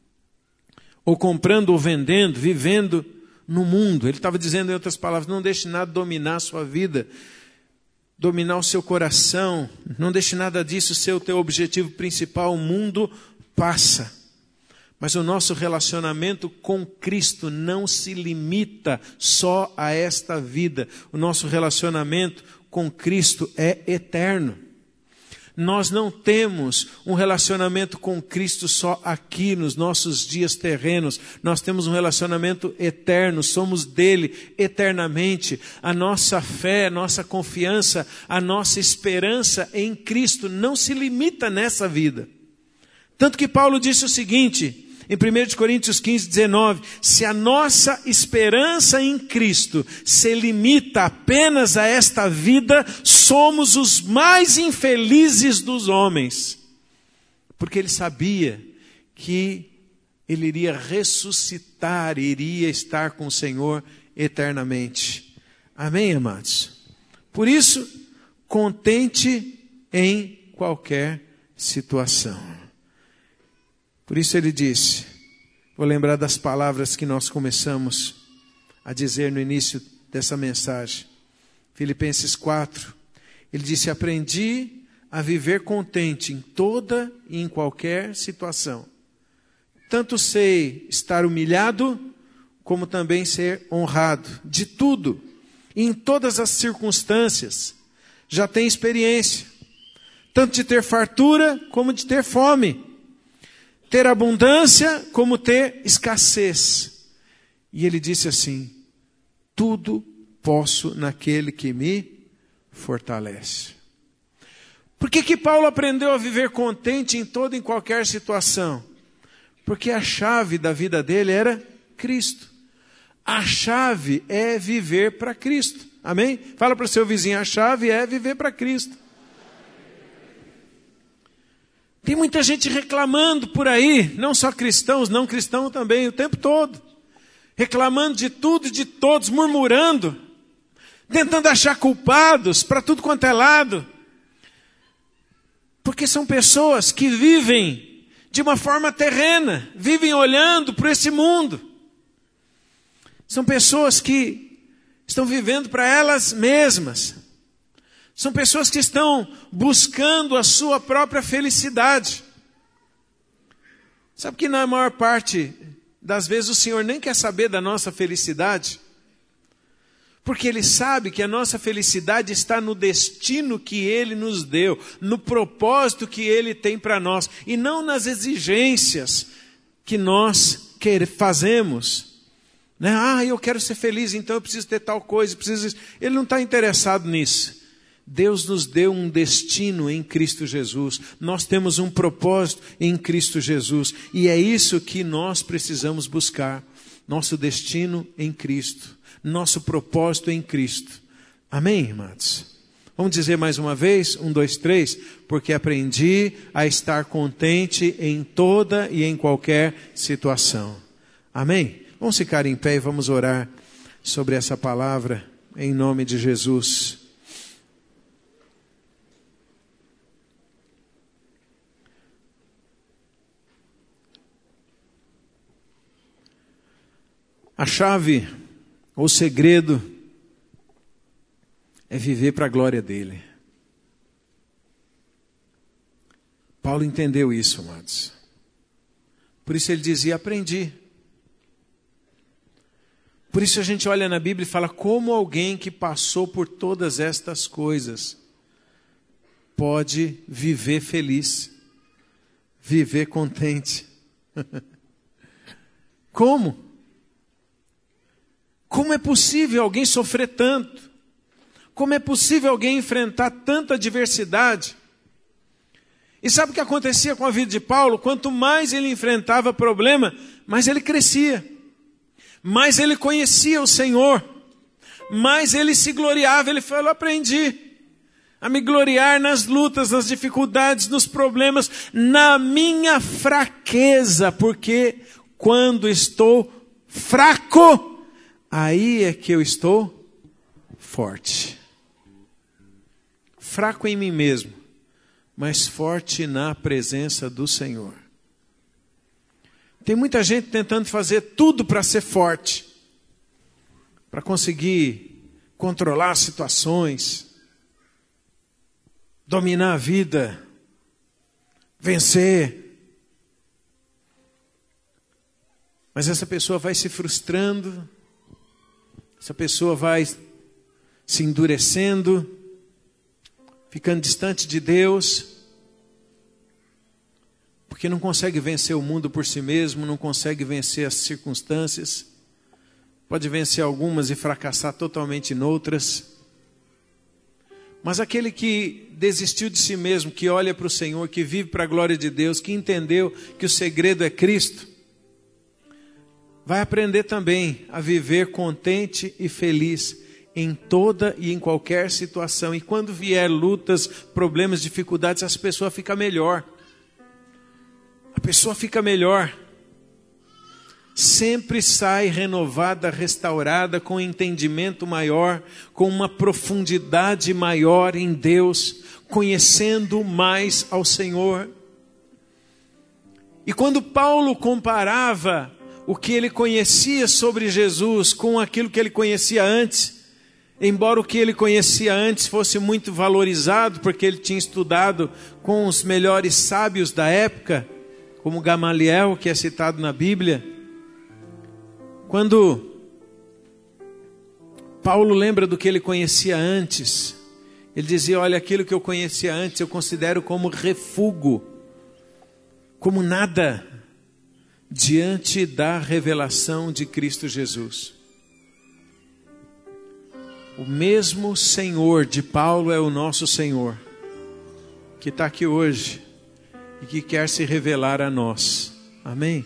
ou comprando, ou vendendo, vivendo no mundo. Ele estava dizendo, em outras palavras, não deixe nada dominar a sua vida, dominar o seu coração, não deixe nada disso ser o teu objetivo principal. O mundo passa, mas o nosso relacionamento com Cristo não se limita só a esta vida. O nosso relacionamento com Cristo é eterno. Nós não temos um relacionamento com Cristo só aqui nos nossos dias terrenos. Nós temos um relacionamento eterno, somos dele eternamente. A nossa fé, a nossa confiança, a nossa esperança em Cristo não se limita nessa vida. Tanto que Paulo disse o seguinte, em 1 Coríntios 15, 19, se a nossa esperança em Cristo se limita apenas a esta vida, somos os mais infelizes dos homens. Porque ele sabia que ele iria ressuscitar, iria estar com o Senhor eternamente. Amém, amados? Por isso, contente em qualquer situação. Por isso ele disse, vou lembrar das palavras que nós começamos a dizer no início dessa mensagem. Filipenses 4, ele disse, aprendi a viver contente em toda e em qualquer situação. Tanto sei estar humilhado, como também ser honrado. De tudo, em todas as circunstâncias, já tenho experiência. Tanto de ter fartura, como de ter fome. Ter abundância como ter escassez. E ele disse assim, tudo posso naquele que me fortalece. Por que Paulo aprendeu a viver contente em toda e em qualquer situação? Porque a chave da vida dele era Cristo. A chave é viver para Cristo. Amém? Fala para o seu vizinho, a chave é viver para Cristo. Tem muita gente reclamando por aí, não só cristãos, não cristãos também, o tempo todo. Reclamando de tudo e de todos, murmurando, tentando achar culpados para tudo quanto é lado. Porque são pessoas que vivem de uma forma terrena, vivem olhando para esse mundo. São pessoas que estão vivendo para elas mesmas. São pessoas que estão buscando a sua própria felicidade. Sabe que na maior parte das vezes o Senhor nem quer saber da nossa felicidade? Porque Ele sabe que a nossa felicidade está no destino que Ele nos deu, no propósito que Ele tem para nós, e não nas exigências que nós fazemos. Né? Eu quero ser feliz, então eu preciso ter tal coisa, Ele não está interessado nisso. Deus nos deu um destino em Cristo Jesus. Nós temos um propósito em Cristo Jesus. E é isso que nós precisamos buscar. Nosso destino em Cristo. Nosso propósito em Cristo. Amém, irmãos? Vamos dizer mais uma vez? 1, 2, 3. Porque aprendi a estar contente em toda e em qualquer situação. Amém? Vamos ficar em pé e vamos orar sobre essa palavra em nome de Jesus. A chave, ou segredo, é viver para a glória dele. Paulo entendeu isso, amados. Por isso ele dizia, aprendi. Por isso a gente olha na Bíblia e fala, como alguém que passou por todas estas coisas pode viver feliz, viver contente. Como? Como é possível alguém sofrer tanto? Como é possível alguém enfrentar tanta adversidade? E sabe o que acontecia com a vida de Paulo? Quanto mais ele enfrentava problema, mais ele crescia. Mais ele conhecia o Senhor. Mais ele se gloriava. Ele falou, aprendi a me gloriar nas lutas, nas dificuldades, nos problemas, na minha fraqueza. Porque quando estou fraco, aí é que eu estou forte. Fraco em mim mesmo, mas forte na presença do Senhor. Tem muita gente tentando fazer tudo para ser forte, para conseguir controlar situações, dominar a vida, vencer. Mas essa pessoa vai se frustrando, essa pessoa vai se endurecendo, ficando distante de Deus, porque não consegue vencer o mundo por si mesmo, não consegue vencer as circunstâncias, pode vencer algumas e fracassar totalmente em outras. Mas aquele que desistiu de si mesmo, que olha para o Senhor, que vive para a glória de Deus, que entendeu que o segredo é Cristo, vai aprender também a viver contente e feliz em toda e em qualquer situação. E quando vier lutas, problemas, dificuldades, essa pessoa fica melhor. A pessoa fica melhor. Sempre sai renovada, restaurada, com um entendimento maior, com uma profundidade maior em Deus, conhecendo mais ao Senhor. E quando Paulo comparava o que ele conhecia sobre Jesus com aquilo que ele conhecia antes, embora o que ele conhecia antes fosse muito valorizado, porque ele tinha estudado com os melhores sábios da época, como Gamaliel, que é citado na Bíblia, quando Paulo lembra do que ele conhecia antes, ele dizia, olha, aquilo que eu conhecia antes eu considero como refúgio, como nada, diante da revelação de Cristo Jesus. O mesmo Senhor de Paulo é o nosso Senhor, que está aqui hoje e que quer se revelar a nós. Amém?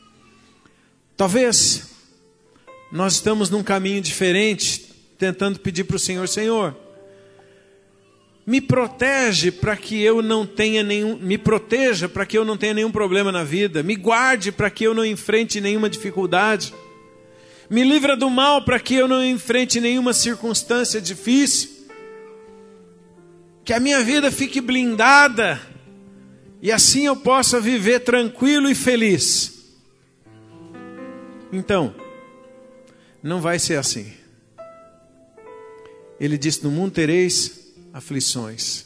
Talvez nós estamos num caminho diferente, tentando pedir para o Senhor, Senhor, me protege para que eu não tenha me proteja para que eu não tenha nenhum problema na vida, me guarde para que eu não enfrente nenhuma dificuldade, me livra do mal para que eu não enfrente nenhuma circunstância difícil, que a minha vida fique blindada e assim eu possa viver tranquilo e feliz. Então, não vai ser assim. Ele disse, no mundo tereis aflições.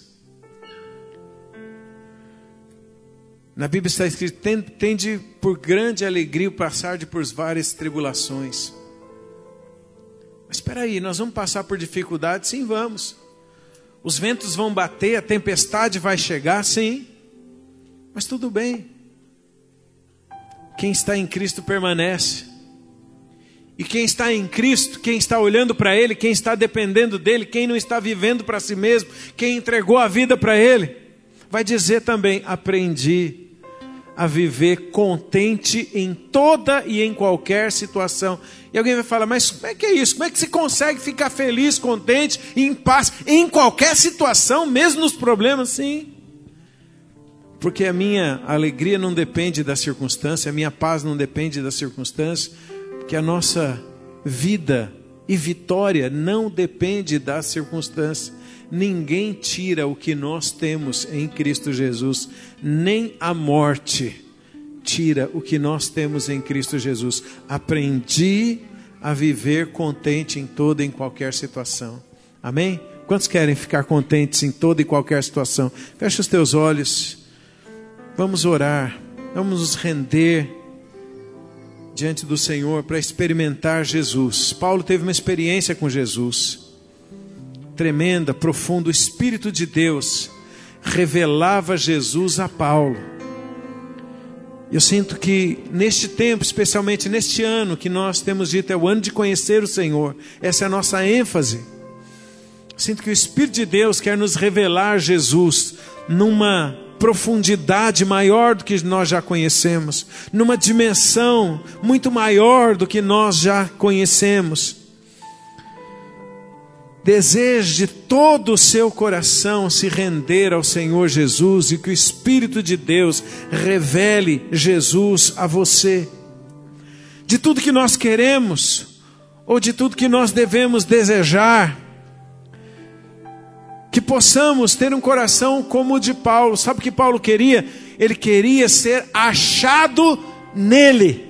Na Bíblia está escrito: tende por grande alegria o passar de por várias tribulações. Mas espera aí, nós vamos passar por dificuldades? Sim, vamos. Os ventos vão bater, a tempestade vai chegar? Sim. Mas tudo bem. Quem está em Cristo permanece. E quem está em Cristo, quem está olhando para Ele, quem está dependendo dEle, quem não está vivendo para si mesmo, quem entregou a vida para Ele, vai dizer também: aprendi a viver contente em toda e em qualquer situação. E alguém vai falar: mas como é que é isso? Como é que se consegue ficar feliz, contente, em paz, em qualquer situação, mesmo nos problemas? Sim. Porque a minha alegria não depende da circunstância, a minha paz não depende da circunstância, porque a nossa vida e vitória não depende da circunstância. Ninguém tira o que nós temos em Cristo Jesus, nem a morte tira o que nós temos em Cristo Jesus. Aprendi a viver contente em toda e em qualquer situação. Amém? Quantos querem ficar contentes em toda e qualquer situação? Fecha os teus olhos. Vamos orar. Vamos nos render diante do Senhor para experimentar Jesus. Paulo teve uma experiência com Jesus tremenda, profunda. O Espírito de Deus revelava Jesus a Paulo. Eu sinto que neste tempo, especialmente neste ano que nós temos dito é o ano de conhecer o Senhor, essa é a nossa ênfase. Sinto que o Espírito de Deus quer nos revelar Jesus numa profundidade maior do que nós já conhecemos, numa dimensão muito maior do que nós já conhecemos. Deseje de todo o seu coração se render ao Senhor Jesus e que o Espírito de Deus revele Jesus a você. De tudo que nós queremos, ou de tudo que nós devemos desejar, que possamos ter um coração como o de Paulo. Sabe o que Paulo queria? Ele queria ser achado nele,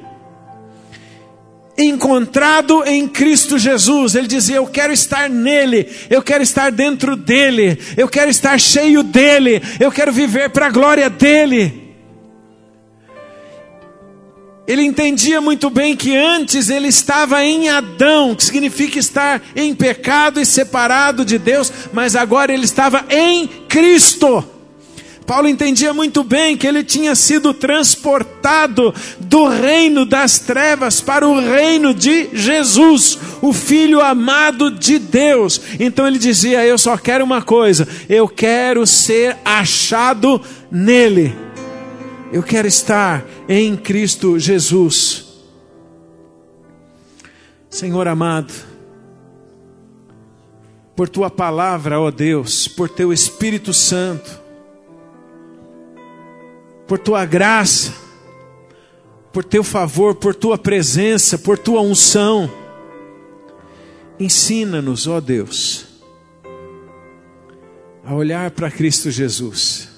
encontrado em Cristo Jesus. Ele dizia: eu quero estar nele, eu quero estar dentro dele, eu quero estar cheio dele, eu quero viver para a glória dele. Ele entendia muito bem que antes ele estava em Adão, que significa estar em pecado e separado de Deus, mas agora ele estava em Cristo. Paulo entendia muito bem que ele tinha sido transportado do reino das trevas para o reino de Jesus, o Filho amado de Deus. Então ele dizia: eu só quero uma coisa, eu quero ser achado nele. Eu quero estar em Cristo Jesus. Senhor amado, por Tua palavra, ó Deus, por Teu Espírito Santo, por Tua graça, por Teu favor, por Tua presença, por Tua unção, ensina-nos, ó Deus, a olhar para Cristo Jesus.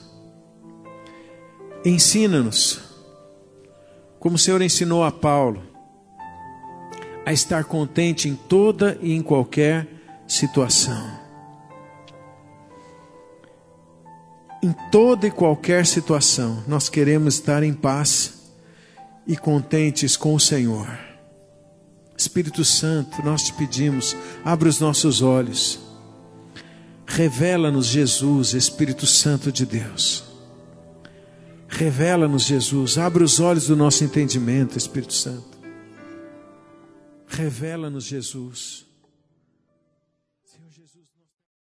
Ensina-nos, como o Senhor ensinou a Paulo, a estar contente em toda e em qualquer situação. Em toda e qualquer situação, nós queremos estar em paz e contentes com o Senhor. Espírito Santo, nós te pedimos, abre os nossos olhos, revela-nos Jesus, Espírito Santo de Deus. Revela-nos Jesus, abre os olhos do nosso entendimento, Espírito Santo. Revela-nos Jesus.